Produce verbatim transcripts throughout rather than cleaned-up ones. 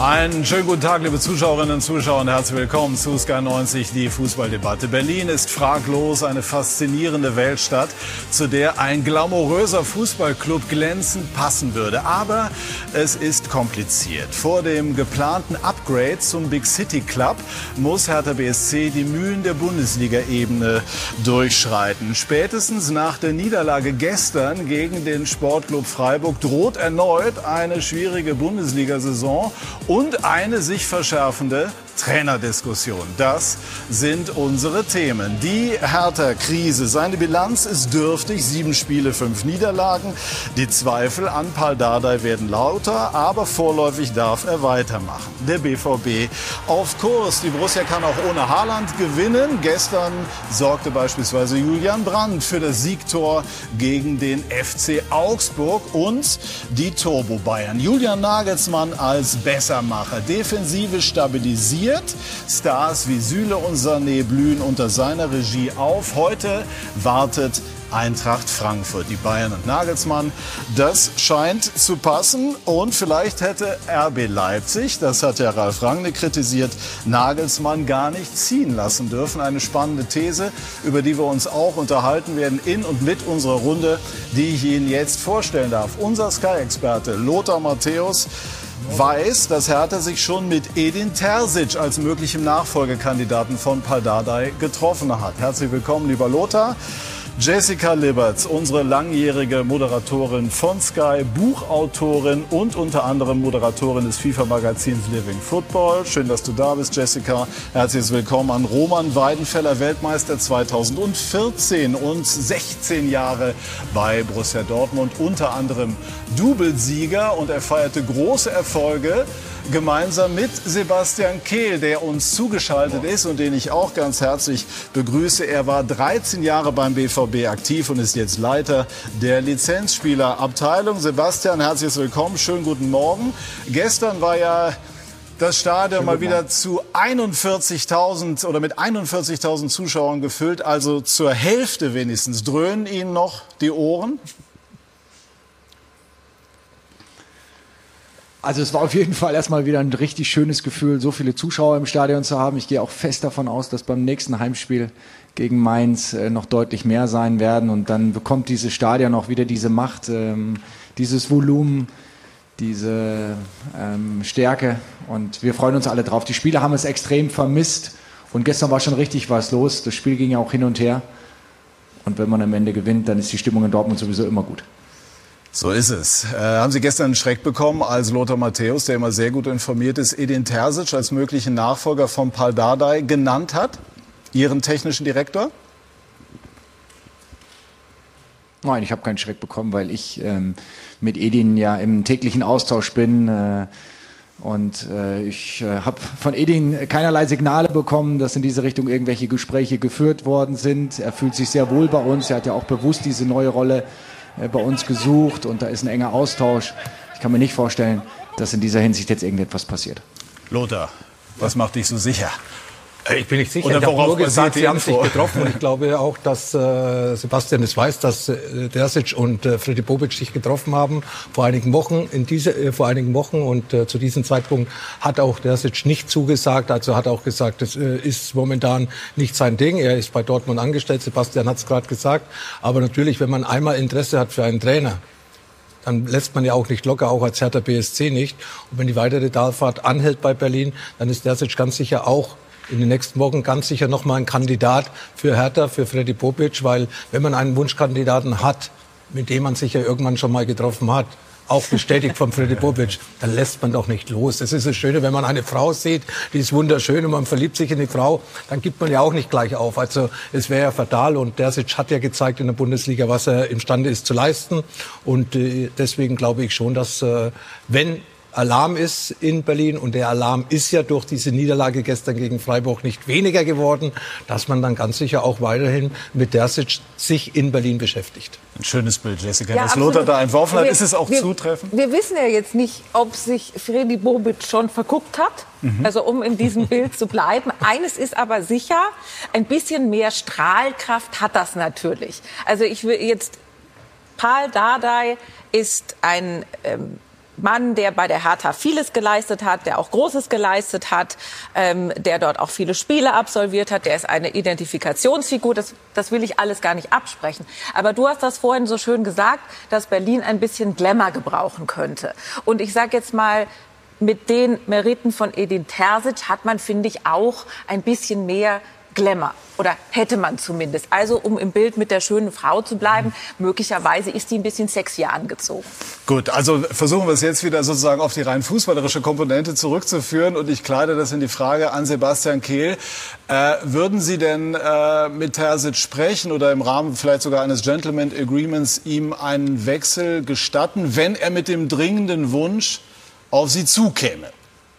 Einen schönen guten Tag, liebe Zuschauerinnen und Zuschauer, und herzlich willkommen zu Sky neunzig, die Fußballdebatte. Berlin ist fraglos eine faszinierende Weltstadt, zu der ein glamouröser Fußballclub glänzend passen würde. Aber es ist kompliziert. Vor dem geplanten Upgrade zum Big City Club muss Hertha B S C die Mühlen der Bundesliga-Ebene durchschreiten. Spätestens nach der Niederlage gestern gegen den Sportclub Freiburg droht erneut eine schwierige Bundesliga-Saison und eine sich verschärfende Trainerdiskussion. Das sind unsere Themen. Die Hertha-Krise. Seine Bilanz ist dürftig. Sieben Spiele, fünf Niederlagen. Die Zweifel an Pal Dardai werden lauter, aber vorläufig darf er weitermachen. Der B V B auf Kurs. Die Borussia kann auch ohne Haaland gewinnen. Gestern sorgte beispielsweise Julian Brandt für das Siegtor gegen den F C Augsburg und die Turbo Bayern. Julian Nagelsmann als Bessermacher. Defensive stabilisiert. Stars wie Süle und Sané blühen unter seiner Regie auf. Heute wartet Eintracht Frankfurt, die Bayern und Nagelsmann. Das scheint zu passen. Und vielleicht hätte R B Leipzig, das hat ja Ralf Rangnick kritisiert, Nagelsmann gar nicht ziehen lassen dürfen. Eine spannende These, über die wir uns auch unterhalten werden in und mit unserer Runde, die ich Ihnen jetzt vorstellen darf. Unser Sky-Experte Lothar Matthäus weiß, dass Hertha sich schon mit Edin Terzic als möglichem Nachfolgekandidaten von Pal Dardai getroffen hat. Herzlich willkommen, lieber Lothar. Jessica Liberts, unsere langjährige Moderatorin von Sky, Buchautorin und unter anderem Moderatorin des FIFA-Magazins Living Football. Schön, dass du da bist, Jessica. Herzlich willkommen an Roman Weidenfeller, Weltmeister zweitausendvierzehn und sechzehn Jahre bei Borussia Dortmund, unter anderem Doublesieger, und er feierte große Erfolge gemeinsam mit Sebastian Kehl, der uns zugeschaltet ist und den ich auch ganz herzlich begrüße. Er war dreizehn Jahre beim B V B aktiv und ist jetzt Leiter der Lizenzspielerabteilung. Sebastian, herzlich willkommen, schönen guten Morgen. Gestern war ja das Stadion mal wieder zu einundvierzigtausend oder mit einundvierzigtausend Zuschauern gefüllt, also zur Hälfte wenigstens. Dröhnen Ihnen noch die Ohren? Also es war auf jeden Fall erstmal wieder ein richtig schönes Gefühl, so viele Zuschauer im Stadion zu haben. Ich gehe auch fest davon aus, dass beim nächsten Heimspiel gegen Mainz äh, noch deutlich mehr sein werden. Und dann bekommt dieses Stadion auch wieder diese Macht, ähm, dieses Volumen, diese ähm, Stärke. Und wir freuen uns alle drauf. Die Spieler haben es extrem vermisst. Und gestern war schon richtig was los. Das Spiel ging ja auch hin und her. Und wenn man am Ende gewinnt, dann ist die Stimmung in Dortmund sowieso immer gut. So ist es. Äh, haben Sie gestern einen Schreck bekommen, als Lothar Matthäus, der immer sehr gut informiert ist, Edin Terzic als möglichen Nachfolger von Pal Dardai genannt hat? Ihren technischen Direktor? Nein, ich habe keinen Schreck bekommen, weil ich ähm, mit Edin ja im täglichen Austausch bin. Äh, und äh, ich äh, habe von Edin keinerlei Signale bekommen, dass in diese Richtung irgendwelche Gespräche geführt worden sind. Er fühlt sich sehr wohl bei uns. Er hat ja auch bewusst diese neue Rolle bei uns gesucht und da ist ein enger Austausch. Ich kann mir nicht vorstellen, dass in dieser Hinsicht jetzt irgendetwas passiert. Lothar, was macht dich so sicher? Ich bin nicht sicher. Oder ich habe nur gesagt, Sie sie haben sich getroffen. Und ich glaube auch, dass äh, Sebastian es weiß, dass äh, Terzic und äh, Freddy Bobic sich getroffen haben vor einigen Wochen. In diese, äh, vor einigen Wochen und äh, zu diesem Zeitpunkt hat auch Terzic nicht zugesagt. Also hat auch gesagt, das äh, ist momentan nicht sein Ding. Er ist bei Dortmund angestellt. Sebastian hat es gerade gesagt. Aber natürlich, wenn man einmal Interesse hat für einen Trainer, dann lässt man ja auch nicht locker, auch als Hertha B S C nicht. Und wenn die weitere Talfahrt anhält bei Berlin, dann ist Terzic ganz sicher auch in den nächsten Wochen ganz sicher noch mal ein Kandidat für Hertha, für Freddy Bobic, weil wenn man einen Wunschkandidaten hat, mit dem man sich ja irgendwann schon mal getroffen hat, auch bestätigt von Freddy Bobic, dann lässt man doch nicht los. Das ist das Schöne, wenn man eine Frau sieht, die ist wunderschön und man verliebt sich in die Frau, dann gibt man ja auch nicht gleich auf. Also es wäre ja fatal und Terzic hat ja gezeigt in der Bundesliga, was er imstande ist zu leisten und äh, deswegen glaube ich schon, dass äh, wenn Alarm ist in Berlin und der Alarm ist ja durch diese Niederlage gestern gegen Freiburg nicht weniger geworden, dass man dann ganz sicher auch weiterhin mit Terzic sich in Berlin beschäftigt. Ein schönes Bild, Jessica. Ja, das Lothar da entworfen hat, wir, ist es auch wir, zutreffend? Wir wissen ja jetzt nicht, ob sich Freddy Bobic schon verguckt hat, mhm. also um in diesem Bild zu bleiben. Eines ist aber sicher, ein bisschen mehr Strahlkraft hat das natürlich. Also ich will jetzt, Pal Dardai ist ein ähm, Mann, der bei der Hertha vieles geleistet hat, der auch Großes geleistet hat, ähm, der dort auch viele Spiele absolviert hat, der ist eine Identifikationsfigur, das, das will ich alles gar nicht absprechen. Aber du hast das vorhin so schön gesagt, dass Berlin ein bisschen Glamour gebrauchen könnte. Und ich sage jetzt mal, mit den Meriten von Edin Terzic hat man, finde ich, auch ein bisschen mehr Glamour. Oder hätte man zumindest. Also, um im Bild mit der schönen Frau zu bleiben, möglicherweise ist die ein bisschen sexier angezogen. Gut, also versuchen wir es jetzt wieder sozusagen auf die rein fußballerische Komponente zurückzuführen. Und ich kleide das in die Frage an Sebastian Kehl. Äh, würden Sie denn äh, mit Terzic sprechen oder im Rahmen vielleicht sogar eines Gentleman Agreements ihm einen Wechsel gestatten, wenn er mit dem dringenden Wunsch auf Sie zukäme?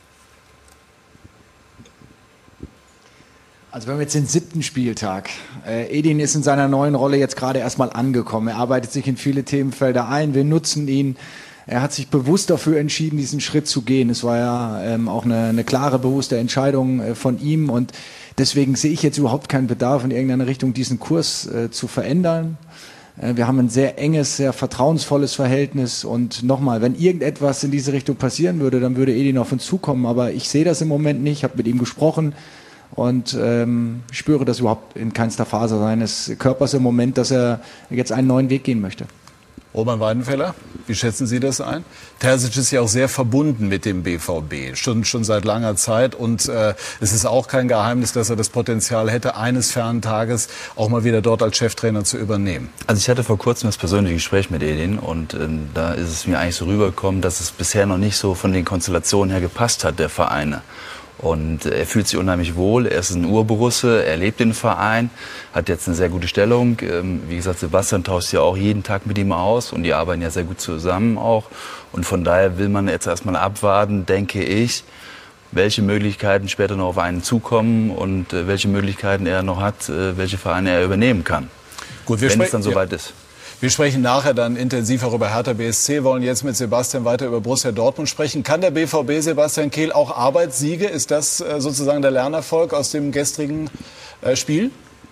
Also wir haben jetzt den siebten Spieltag. Äh, Edin ist in seiner neuen Rolle jetzt gerade erstmal angekommen. Er arbeitet sich in viele Themenfelder ein. Wir nutzen ihn. Er hat sich bewusst dafür entschieden, diesen Schritt zu gehen. Es war ja ähm, auch eine, eine klare, bewusste Entscheidung äh, von ihm. Und deswegen sehe ich jetzt überhaupt keinen Bedarf, in irgendeiner Richtung diesen Kurs äh, zu verändern. Äh, wir haben ein sehr enges, sehr vertrauensvolles Verhältnis. Und nochmal, wenn irgendetwas in diese Richtung passieren würde, dann würde Edin auf uns zukommen. Aber ich sehe das im Moment nicht. Ich habe mit ihm gesprochen. Und ähm, spüre das überhaupt in keinster Phase seines Körpers im Moment, dass er jetzt einen neuen Weg gehen möchte. Roman Weidenfeller, wie schätzen Sie das ein? Terzic ist ja auch sehr verbunden mit dem B V B, schon, schon seit langer Zeit. Und äh, es ist auch kein Geheimnis, dass er das Potenzial hätte, eines fernen Tages auch mal wieder dort als Cheftrainer zu übernehmen. Also ich hatte vor kurzem das persönliche Gespräch mit Edin und äh, da ist es mir eigentlich so rübergekommen, dass es bisher noch nicht so von den Konstellationen her gepasst hat, der Vereine. Und er fühlt sich unheimlich wohl, er ist ein Urborusse, er lebt den Verein, hat jetzt eine sehr gute Stellung. Wie gesagt, Sebastian tauscht ja auch jeden Tag mit ihm aus und die arbeiten ja sehr gut zusammen auch. Und von daher will man jetzt erstmal abwarten, denke ich, welche Möglichkeiten später noch auf einen zukommen und welche Möglichkeiten er noch hat, welche Vereine er übernehmen kann, gut, wir wenn es dann ja. soweit ist. Wir sprechen nachher dann intensiv auch über Hertha B S C, wollen jetzt mit Sebastian weiter über Borussia Dortmund sprechen. Kann der B V B, Sebastian Kehl, auch Arbeitssiege? Ist das äh, sozusagen der Lernerfolg aus dem gestrigen äh, Spiel?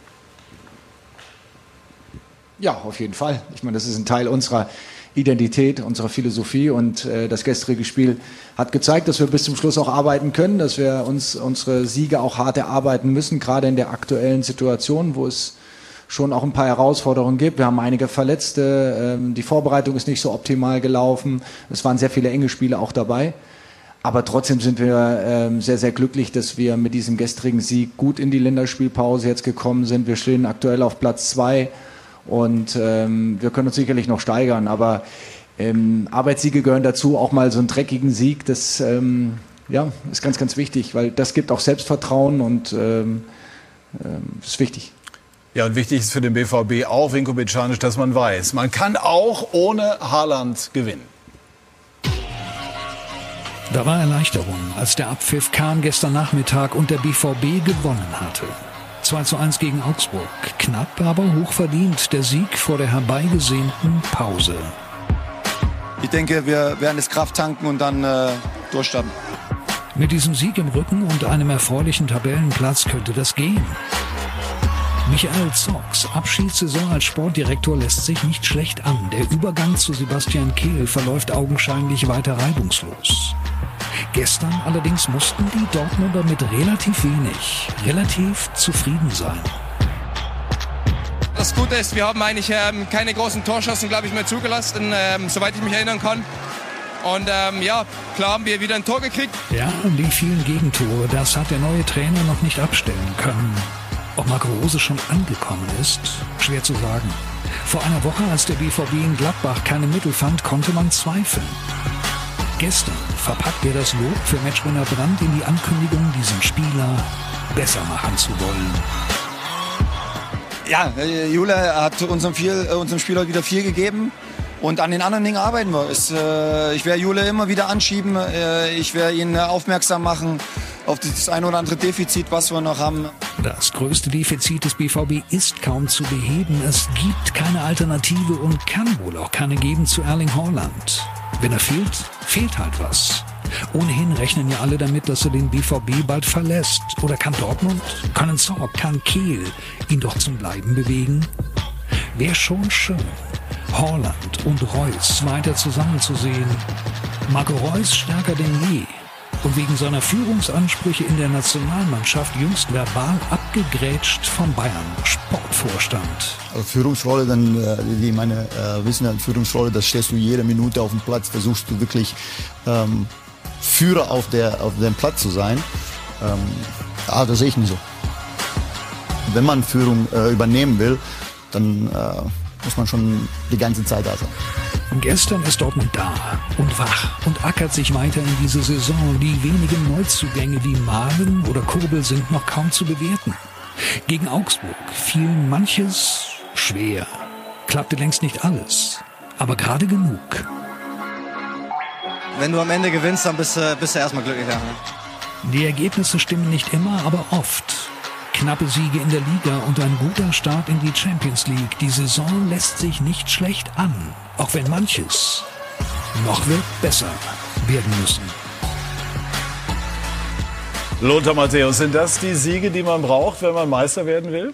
Ja, auf jeden Fall. Ich meine, das ist ein Teil unserer Identität, unserer Philosophie. Und äh, das gestrige Spiel hat gezeigt, dass wir bis zum Schluss auch arbeiten können, dass wir uns unsere Siege auch hart erarbeiten müssen, gerade in der aktuellen Situation, wo es schon auch ein paar Herausforderungen gibt. Wir haben einige Verletzte, ähm, die Vorbereitung ist nicht so optimal gelaufen. Es waren sehr viele enge Spiele auch dabei. Aber trotzdem sind wir ähm, sehr, sehr glücklich, dass wir mit diesem gestrigen Sieg gut in die Länderspielpause jetzt gekommen sind. Wir stehen aktuell auf Platz zwei und ähm, wir können uns sicherlich noch steigern. Aber ähm, Arbeitssiege gehören dazu, auch mal so einen dreckigen Sieg. Das ähm, ja, ist ganz, ganz wichtig, weil das gibt auch Selbstvertrauen und ähm, ähm, ist wichtig. Ja, und wichtig ist für den B V B auch, Vinko Bičanić, dass man weiß, man kann auch ohne Haaland gewinnen. Da war Erleichterung, als der Abpfiff kam gestern Nachmittag und der B V B gewonnen hatte. zwei zu eins gegen Augsburg. Knapp, aber hochverdient der Sieg vor der herbeigesehnten Pause. Ich denke, wir werden das Kraft tanken und dann äh, durchstarten. Mit diesem Sieg im Rücken und einem erfreulichen Tabellenplatz könnte das gehen. Michael Zorcs Abschiedssaison als Sportdirektor lässt sich nicht schlecht an. Der Übergang zu Sebastian Kehl verläuft augenscheinlich weiter reibungslos. Gestern allerdings mussten die Dortmunder mit relativ wenig, relativ zufrieden sein. Das Gute ist, wir haben eigentlich ähm, keine großen Torschancen, glaube ich, mehr zugelassen, ähm, soweit ich mich erinnern kann. Und ähm, ja, klar haben wir wieder ein Tor gekriegt. Ja, die vielen Gegentore, das hat der neue Trainer noch nicht abstellen können. Ob Marco Rose schon angekommen ist, schwer zu sagen. Vor einer Woche, als der B V B in Gladbach keine Mittel fand, konnte man zweifeln. Gestern verpackt er das Lob für Matchwinner Brandt in die Ankündigung, diesen Spieler besser machen zu wollen. Ja, Jule hat unserem, viel, unserem Spieler wieder viel gegeben. Und an den anderen Dingen arbeiten wir. Es, äh, ich werde Jule immer wieder anschieben. Äh, ich werde ihn aufmerksam machen auf das ein oder andere Defizit, was wir noch haben. Das größte Defizit des B V B ist kaum zu beheben. Es gibt keine Alternative und kann wohl auch keine geben zu Erling Haaland. Wenn er fehlt, fehlt halt was. Ohnehin rechnen ja alle damit, dass er den B V B bald verlässt. Oder kann Dortmund, können Zorc, kann Kehl ihn doch zum Bleiben bewegen? Wäre schon schön, Haaland und Reus weiter zusammenzusehen. Marco Reus stärker denn je. Und wegen seiner Führungsansprüche in der Nationalmannschaft jüngst verbal abgegrätscht vom Bayern-Sportvorstand. Also Führungsrolle, dann, die meine äh, wissen, Führungsrolle, das stehst du jede Minute auf dem Platz, versuchst du wirklich ähm, Führer auf, der, auf dem Platz zu sein. Ähm, ah, das sehe ich nicht so. Wenn man Führung äh, übernehmen will, dann äh, muss man schon die ganze Zeit da sein. Und gestern ist Dortmund da und wach und ackert sich weiter in diese Saison. Die wenigen Neuzugänge wie Malen oder Kurbel sind noch kaum zu bewerten. Gegen Augsburg fiel manches schwer. Klappte längst nicht alles, aber gerade genug. Wenn du am Ende gewinnst, dann bist du, bist du erstmal glücklich. Ja. Die Ergebnisse stimmen nicht immer, aber oft. Knappe Siege in der Liga und ein guter Start in die Champions League. Die Saison lässt sich nicht schlecht an, auch wenn manches noch wird besser werden müssen. Lothar Matthäus, sind das die Siege, die man braucht, wenn man Meister werden will?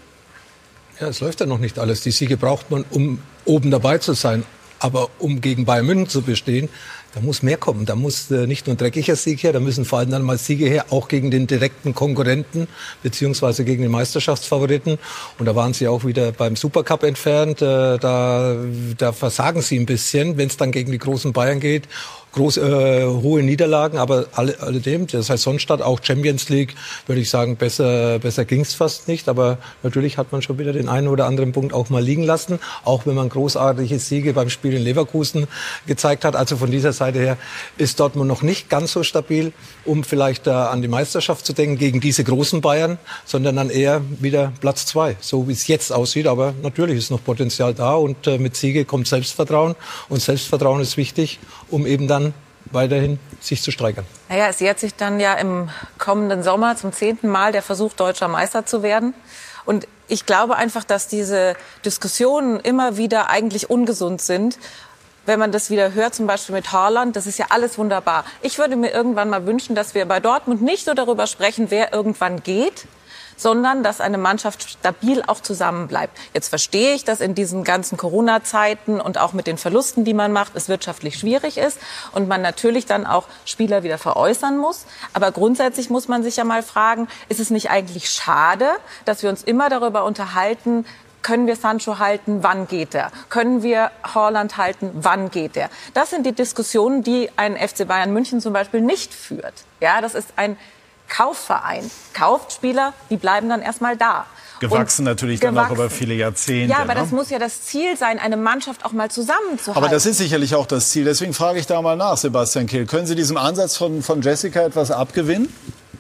Ja, es läuft ja noch nicht alles. Die Siege braucht man, um oben dabei zu sein. Aber um gegen Bayern München zu bestehen, da muss mehr kommen. Da muss äh, nicht nur ein dreckiger Sieg her, da müssen vor allem dann mal Siege her, auch gegen den direkten Konkurrenten, beziehungsweise gegen den Meisterschaftsfavoriten. Und da waren sie auch wieder beim Supercup entfernt. Äh, da, da versagen sie ein bisschen, wenn es dann gegen die großen Bayern geht. Groß, äh, hohe Niederlagen, aber alle, alledem, das heißt Sonnstadt, auch Champions League, würde ich sagen, besser, besser ging's fast nicht. Aber natürlich hat man schon wieder den einen oder anderen Punkt auch mal liegen lassen, auch wenn man großartige Siege beim Spiel in Leverkusen gezeigt hat. Also von dieser Seite her ist Dortmund noch nicht ganz so stabil, um vielleicht äh, an die Meisterschaft zu denken gegen diese großen Bayern, sondern dann eher wieder Platz zwei, so wie es jetzt aussieht. Aber natürlich ist noch Potenzial da und äh, mit Siege kommt Selbstvertrauen und Selbstvertrauen ist wichtig, um eben dann weiterhin sich zu steigern. Naja, es jährt sich dann ja im kommenden Sommer zum zehnten Mal der Versuch, deutscher Meister zu werden. Und ich glaube einfach, dass diese Diskussionen immer wieder eigentlich ungesund sind. Wenn man das wieder hört, zum Beispiel mit Haaland, das ist ja alles wunderbar. Ich würde mir irgendwann mal wünschen, dass wir bei Dortmund nicht so darüber sprechen, wer irgendwann geht, sondern dass eine Mannschaft stabil auch zusammenbleibt. Jetzt verstehe ich, dass in diesen ganzen Corona-Zeiten und auch mit den Verlusten, die man macht, es wirtschaftlich schwierig ist und man natürlich dann auch Spieler wieder veräußern muss. Aber grundsätzlich muss man sich ja mal fragen, ist es nicht eigentlich schade, dass wir uns immer darüber unterhalten, können wir Sancho halten, wann geht er? Können wir Haaland halten, wann geht er? Das sind die Diskussionen, die ein F C Bayern München zum Beispiel nicht führt. Ja, das ist ein Kaufverein. Kauft Spieler, die bleiben dann erstmal da. Gewachsen und natürlich gewachsen. dann auch über viele Jahrzehnte. Ja, aber ne? das muss ja das Ziel sein, eine Mannschaft auch mal zusammenzuhalten. Aber das ist sicherlich auch das Ziel. Deswegen frage ich da mal nach, Sebastian Kehl. Können Sie diesem Ansatz von, von Jessica etwas abgewinnen?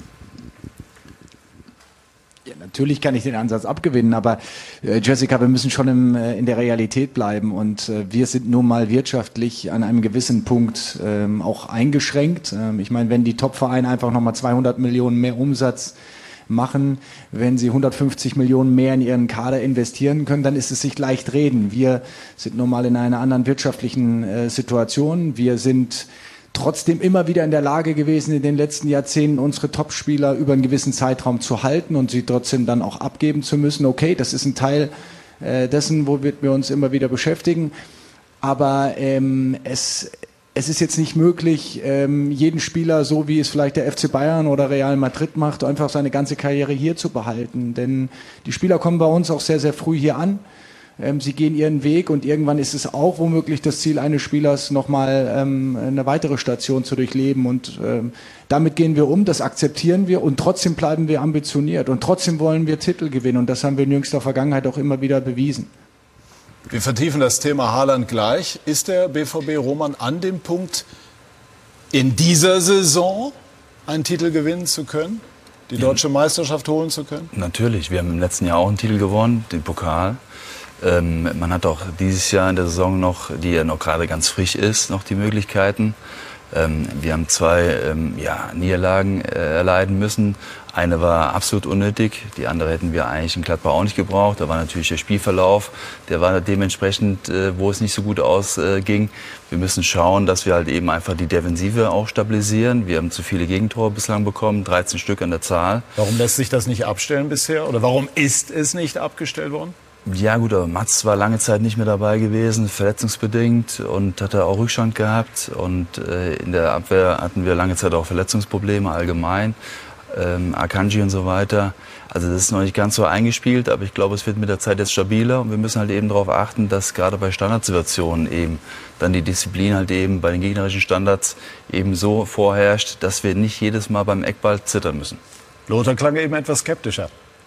Ja, natürlich kann ich den Ansatz abgewinnen, aber äh, Jessica, wir müssen schon im, äh, in der Realität bleiben und äh, wir sind nun mal wirtschaftlich an einem gewissen Punkt ähm, auch eingeschränkt. Ähm, ich meine, wenn die Top-Vereine einfach nochmal zweihundert Millionen mehr Umsatz machen, wenn sie hundertfünfzig Millionen mehr in ihren Kader investieren können, dann ist es sich leicht reden. Wir sind nun mal in einer anderen wirtschaftlichen äh, Situation. Wir sind trotzdem immer wieder in der Lage gewesen, in den letzten Jahrzehnten unsere Topspieler über einen gewissen Zeitraum zu halten und sie trotzdem dann auch abgeben zu müssen. Okay, das ist ein Teil äh, dessen, womit wir uns immer wieder beschäftigen. Aber ähm, es, es ist jetzt nicht möglich, ähm, jeden Spieler, so wie es vielleicht der F C Bayern oder Real Madrid macht, einfach seine ganze Karriere hier zu behalten. Denn die Spieler kommen bei uns auch sehr, sehr früh hier an. Sie gehen ihren Weg und irgendwann ist es auch womöglich das Ziel eines Spielers, nochmal ähm, eine weitere Station zu durchleben. Und ähm, damit gehen wir um, das akzeptieren wir und trotzdem bleiben wir ambitioniert und trotzdem wollen wir Titel gewinnen. Und das haben wir in jüngster Vergangenheit auch immer wieder bewiesen. Wir vertiefen das Thema Haaland gleich. Ist der B V B Roman an dem Punkt, in dieser Saison einen Titel gewinnen zu können? Die deutsche Meisterschaft holen zu können? Natürlich. Wir haben im letzten Jahr auch einen Titel gewonnen, den Pokal. Ähm, man hat auch dieses Jahr in der Saison noch, die ja noch gerade ganz frisch ist, noch die Möglichkeiten. Ähm, wir haben zwei ähm, ja, Niederlagen äh, erleiden müssen. Eine war absolut unnötig, die andere hätten wir eigentlich in Gladbach auch nicht gebraucht. Da war natürlich der Spielverlauf, der war dementsprechend, äh, wo es nicht so gut ausging. Äh, wir müssen schauen, dass wir halt eben einfach die Defensive auch stabilisieren. Wir haben zu viele Gegentore bislang bekommen, dreizehn Stück an der Zahl. Warum lässt sich das nicht abstellen bisher? Oder warum ist es nicht abgestellt worden? Ja gut, aber Mats war lange Zeit nicht mehr dabei gewesen, verletzungsbedingt, und hatte auch Rückstand gehabt. Und äh, in der Abwehr hatten wir lange Zeit auch Verletzungsprobleme allgemein, ähm, Akanji und so weiter. Also das ist noch nicht ganz so eingespielt, aber ich glaube, es wird mit der Zeit jetzt stabiler. Und wir müssen halt eben darauf achten, dass gerade bei Standardsituationen eben dann die Disziplin halt eben bei den gegnerischen Standards eben so vorherrscht, dass wir nicht jedes Mal beim Eckball zittern müssen. Lothar klang eben etwas skeptischer.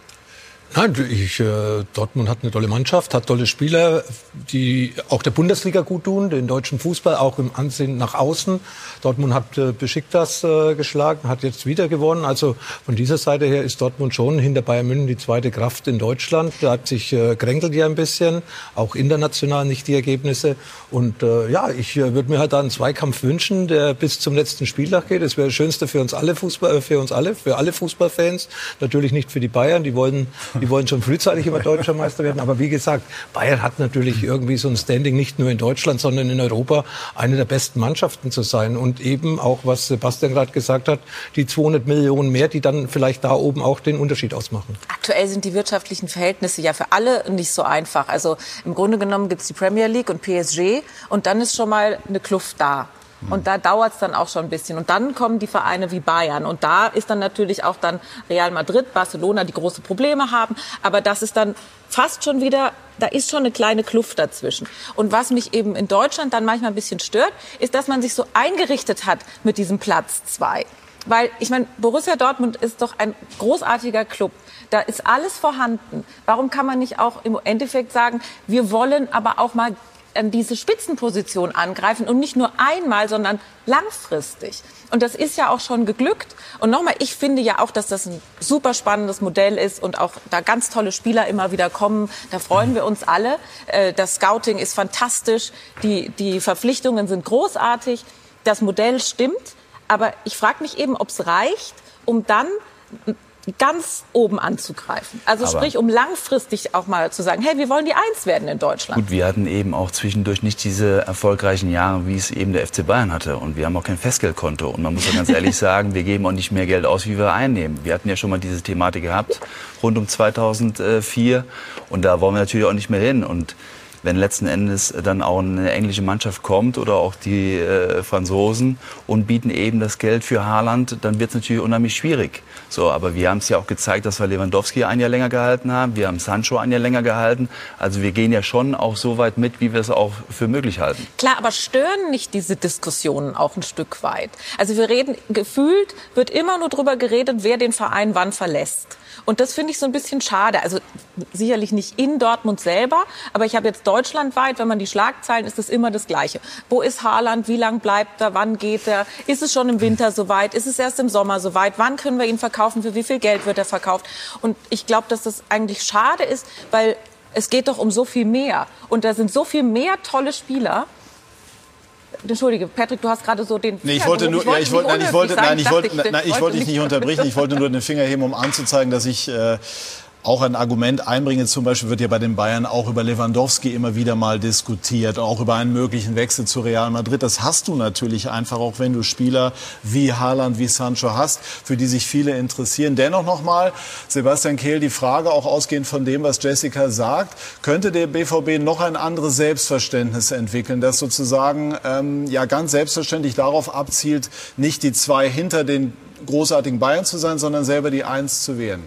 Nein, ich, äh, Dortmund hat eine tolle Mannschaft, hat tolle Spieler, die auch der Bundesliga gut tun, den deutschen Fußball, auch im Ansehen nach außen. Dortmund hat äh, Besiktas äh, geschlagen, hat jetzt wieder gewonnen. Also von dieser Seite her ist Dortmund schon hinter Bayern München die zweite Kraft in Deutschland. Da hat sich äh, kränkelt ja ein bisschen, auch international nicht die Ergebnisse. Und äh, ja, ich äh, würde mir halt da einen Zweikampf wünschen, der bis zum letzten Spieltag geht. Das wäre das Schönste für uns alle Fußball, für uns alle, für alle Fußballfans. Natürlich nicht für die Bayern, die wollen Die wollen schon frühzeitig immer Deutscher Meister werden. Aber wie gesagt, Bayern hat natürlich irgendwie so ein Standing, nicht nur in Deutschland, sondern in Europa, eine der besten Mannschaften zu sein. Und eben auch, was Sebastian gerade gesagt hat, die zweihundert Millionen mehr, die dann vielleicht da oben auch den Unterschied ausmachen. Aktuell sind die wirtschaftlichen Verhältnisse ja für alle nicht so einfach. Also im Grunde genommen gibt es die Premier League und P S G und dann ist schon mal eine Kluft da. Und da dauert es dann auch schon ein bisschen. Und dann kommen die Vereine wie Bayern. Und da ist dann natürlich auch dann Real Madrid, Barcelona, die große Probleme haben. Aber das ist dann fast schon wieder, da ist schon eine kleine Kluft dazwischen. Und was mich eben in Deutschland dann manchmal ein bisschen stört, ist, dass man sich so eingerichtet hat mit diesem Platz zwei. Weil, ich meine, Borussia Dortmund ist doch ein großartiger Club. Da ist alles vorhanden. Warum kann man nicht auch im Endeffekt sagen, wir wollen aber auch mal an diese Spitzenposition angreifen und nicht nur einmal, sondern langfristig. Und das ist ja auch schon geglückt. Und nochmal, ich finde ja auch, dass das ein super spannendes Modell ist und auch da ganz tolle Spieler immer wieder kommen. Da freuen wir uns alle. Das Scouting ist fantastisch. Die, die Verpflichtungen sind großartig. Das Modell stimmt. Aber ich frage mich eben, ob es reicht, um dann ganz oben anzugreifen. Also Aber sprich, um langfristig auch mal zu sagen, hey, wir wollen die Eins werden in Deutschland. Gut, wir hatten eben auch zwischendurch nicht diese erfolgreichen Jahre, wie es eben der F C Bayern hatte. Und wir haben auch kein Festgeldkonto. Und man muss ja ganz ehrlich sagen, wir geben auch nicht mehr Geld aus, wie wir einnehmen. Wir hatten ja schon mal diese Thematik gehabt, rund um zweitausendvier. Und da wollen wir natürlich auch nicht mehr hin. Und wenn letzten Endes dann auch eine englische Mannschaft kommt oder auch die äh, Franzosen und bieten eben das Geld für Haaland, dann wird es natürlich unheimlich schwierig. So, aber wir haben es ja auch gezeigt, dass wir Lewandowski ein Jahr länger gehalten haben. Wir haben Sancho ein Jahr länger gehalten. Also wir gehen ja schon auch so weit mit, wie wir es auch für möglich halten. Klar, aber stören nicht diese Diskussionen auch ein Stück weit? Also wir reden, gefühlt wird immer nur drüber geredet, wer den Verein wann verlässt. Und das finde ich so ein bisschen schade. Also sicherlich nicht in Dortmund selber, aber ich habe jetzt deutschlandweit, wenn man die Schlagzeilen, ist es immer das Gleiche. Wo ist Haaland? Wie lang bleibt er? Wann geht er? Ist es schon im Winter soweit? Ist es erst im Sommer soweit? Wann können wir ihn verkaufen? Für wie viel Geld wird er verkauft? Und ich glaube, dass das eigentlich schade ist, weil es geht doch um so viel mehr. Und da sind so viel mehr tolle Spieler. Entschuldige, Patrick, du hast gerade so den Nee, ich wollte nur, ich wollte, ja, ich wollte, nein, ich wollte, nein, ich wollte, nein, ich wollte dich nicht unterbrechen. Ich wollte nur den Finger heben, um anzuzeigen, dass ich äh, auch ein Argument einbringe. Zum Beispiel wird ja bei den Bayern auch über Lewandowski immer wieder mal diskutiert, auch über einen möglichen Wechsel zu Real Madrid. Das hast du natürlich einfach, auch wenn du Spieler wie Haaland, wie Sancho hast, für die sich viele interessieren. Dennoch nochmal, Sebastian Kehl, die Frage, auch ausgehend von dem, was Jessica sagt, könnte der B V B noch ein anderes Selbstverständnis entwickeln, das sozusagen ähm, ja ganz selbstverständlich darauf abzielt, nicht die zwei hinter den großartigen Bayern zu sein, sondern selber die Eins zu werden?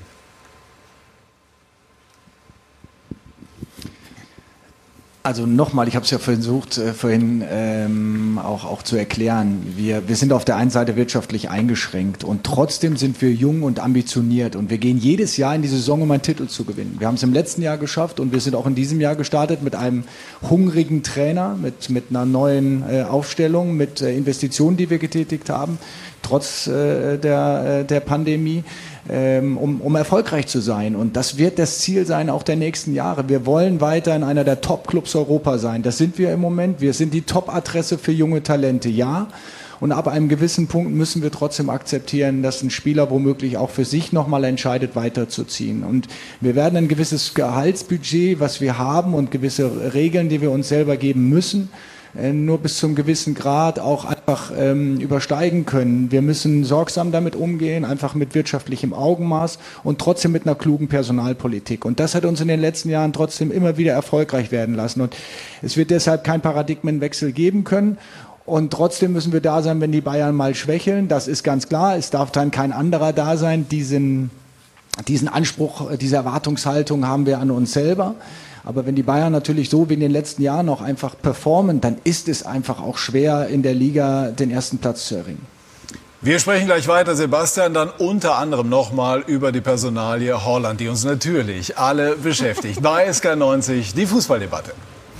Also nochmal, ich habe es ja versucht, äh, vorhin ähm, auch, auch zu erklären. Wir, wir sind auf der einen Seite wirtschaftlich eingeschränkt und trotzdem sind wir jung und ambitioniert. Und wir gehen jedes Jahr in die Saison, um einen Titel zu gewinnen. Wir haben es im letzten Jahr geschafft und wir sind auch in diesem Jahr gestartet mit einem hungrigen Trainer, mit, mit einer neuen äh, Aufstellung, mit äh, Investitionen, die wir getätigt haben, trotz äh, der, äh, der Pandemie. Um, um erfolgreich zu sein. Und das wird das Ziel sein, auch der nächsten Jahre. Wir wollen weiter in einer der Top-Clubs Europa sein. Das sind wir im Moment. Wir sind die Top-Adresse für junge Talente, ja. Und ab einem gewissen Punkt müssen wir trotzdem akzeptieren, dass ein Spieler womöglich auch für sich nochmal entscheidet, weiterzuziehen. Und wir werden ein gewisses Gehaltsbudget, was wir haben und gewisse Regeln, die wir uns selber geben müssen, äh, nur bis zum gewissen Grad auch einfach ähm, übersteigen können. Wir müssen sorgsam damit umgehen, einfach mit wirtschaftlichem Augenmaß und trotzdem mit einer klugen Personalpolitik. Und das hat uns in den letzten Jahren trotzdem immer wieder erfolgreich werden lassen. Und es wird deshalb kein Paradigmenwechsel geben können. Und trotzdem müssen wir da sein, wenn die Bayern mal schwächeln. Das ist ganz klar. Es darf dann kein anderer da sein. Diesen, diesen Anspruch, diese Erwartungshaltung haben wir an uns selber. Aber wenn die Bayern natürlich so wie in den letzten Jahren auch einfach performen, dann ist es einfach auch schwer, in der Liga den ersten Platz zu erringen. Wir sprechen gleich weiter, Sebastian, dann unter anderem nochmal über die Personalie Haaland, die uns natürlich alle beschäftigt. Bei S K neunzig, die Fußballdebatte.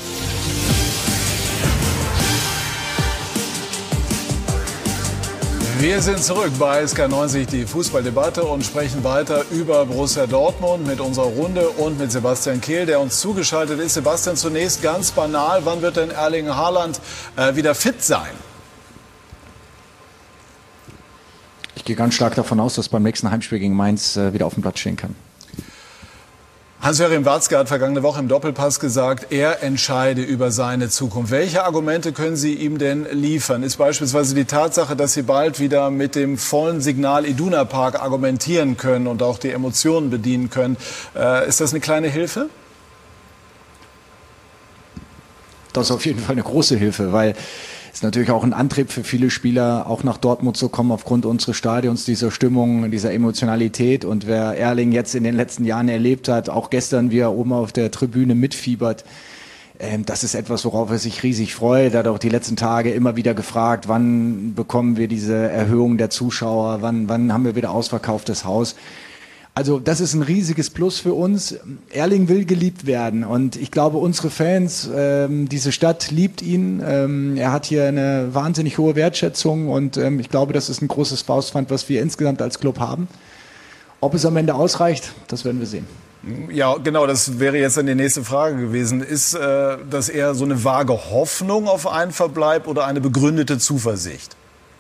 Wir sind zurück bei S K neunzig, die Fußballdebatte, und sprechen weiter über Borussia Dortmund mit unserer Runde und mit Sebastian Kehl, der uns zugeschaltet ist. Sebastian, zunächst ganz banal, wann wird denn Erling Haaland äh, wieder fit sein? Ich gehe ganz stark davon aus, dass beim nächsten Heimspiel gegen Mainz äh, wieder auf dem Platz stehen kann. Hans-Joachim Watzke hat vergangene Woche im Doppelpass gesagt, er entscheide über seine Zukunft. Welche Argumente können Sie ihm denn liefern? Ist beispielsweise die Tatsache, dass Sie bald wieder mit dem vollen Signal Iduna Park argumentieren können und auch die Emotionen bedienen können, äh, ist das eine kleine Hilfe? Das ist auf jeden Fall eine große Hilfe, weil es natürlich auch ein Antrieb für viele Spieler, auch nach Dortmund zu kommen aufgrund unseres Stadions, dieser Stimmung, dieser Emotionalität. Und wer Erling jetzt in den letzten Jahren erlebt hat, auch gestern, wie er oben auf der Tribüne mitfiebert, äh, das ist etwas, worauf er sich riesig freut. Er hat auch die letzten Tage immer wieder gefragt, wann bekommen wir diese Erhöhung der Zuschauer, wann, wann haben wir wieder ausverkauftes Haus. Also das ist ein riesiges Plus für uns. Erling will geliebt werden und ich glaube, unsere Fans, ähm, diese Stadt liebt ihn. Ähm, er hat hier eine wahnsinnig hohe Wertschätzung und ähm, ich glaube, das ist ein großes Faustpfand, was wir insgesamt als Club haben. Ob es am Ende ausreicht, das werden wir sehen. Ja, genau, das wäre jetzt dann die nächste Frage gewesen. Ist äh, das eher so eine vage Hoffnung auf einen Verbleib oder eine begründete Zuversicht?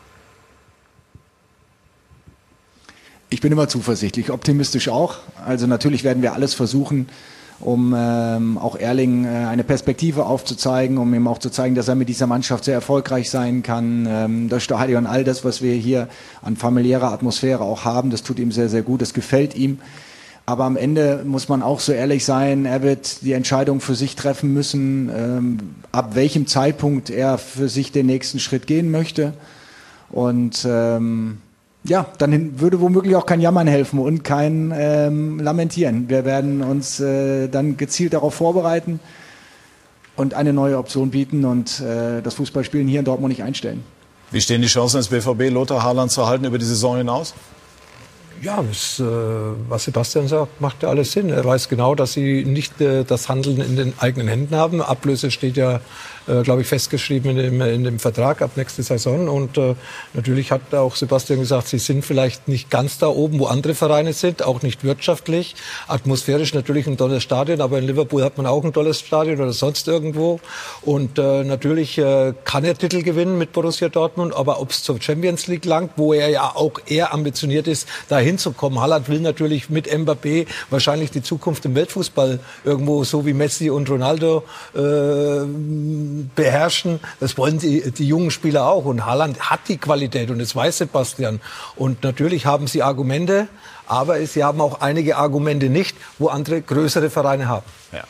Ich bin immer zuversichtlich, optimistisch auch. Also natürlich werden wir alles versuchen, um ähm, auch Erling äh, eine Perspektive aufzuzeigen, um ihm auch zu zeigen, dass er mit dieser Mannschaft sehr erfolgreich sein kann. Ähm, das Stadion, all das, was wir hier an familiärer Atmosphäre auch haben, das tut ihm sehr, sehr gut, das gefällt ihm. Aber am Ende muss man auch so ehrlich sein, er wird die Entscheidung für sich treffen müssen, ähm, ab welchem Zeitpunkt er für sich den nächsten Schritt gehen möchte. Und ähm, ja, dann würde womöglich auch kein Jammern helfen und kein ähm, Lamentieren. Wir werden uns äh, dann gezielt darauf vorbereiten und eine neue Option bieten und äh, das Fußballspielen hier in Dortmund nicht einstellen. Wie stehen die Chancen des B V B, Lothar Haaland zu halten über die Saison hinaus? Ja, das, äh, was Sebastian sagt, macht ja alles Sinn. Er weiß genau, dass sie nicht äh, das Handeln in den eigenen Händen haben. Ablöse steht ja, äh, glaube ich, festgeschrieben in dem, in dem Vertrag ab nächste Saison. Und äh, natürlich hat auch Sebastian gesagt, sie sind vielleicht nicht ganz da oben, wo andere Vereine sind, auch nicht wirtschaftlich. Atmosphärisch natürlich ein tolles Stadion, aber in Liverpool hat man auch ein tolles Stadion oder sonst irgendwo. Und äh, natürlich äh, kann er Titel gewinnen mit Borussia Dortmund, aber ob es zur Champions League langt, wo er ja auch eher ambitioniert ist, dahin hinzukommen. Haaland will natürlich mit Mbappé wahrscheinlich die Zukunft im Weltfußball irgendwo so wie Messi und Ronaldo äh, beherrschen. Das wollen die, die jungen Spieler auch. Und Haaland hat die Qualität und das weiß Sebastian. Und natürlich haben sie Argumente, aber sie haben auch einige Argumente nicht, wo andere größere Vereine haben. Ja.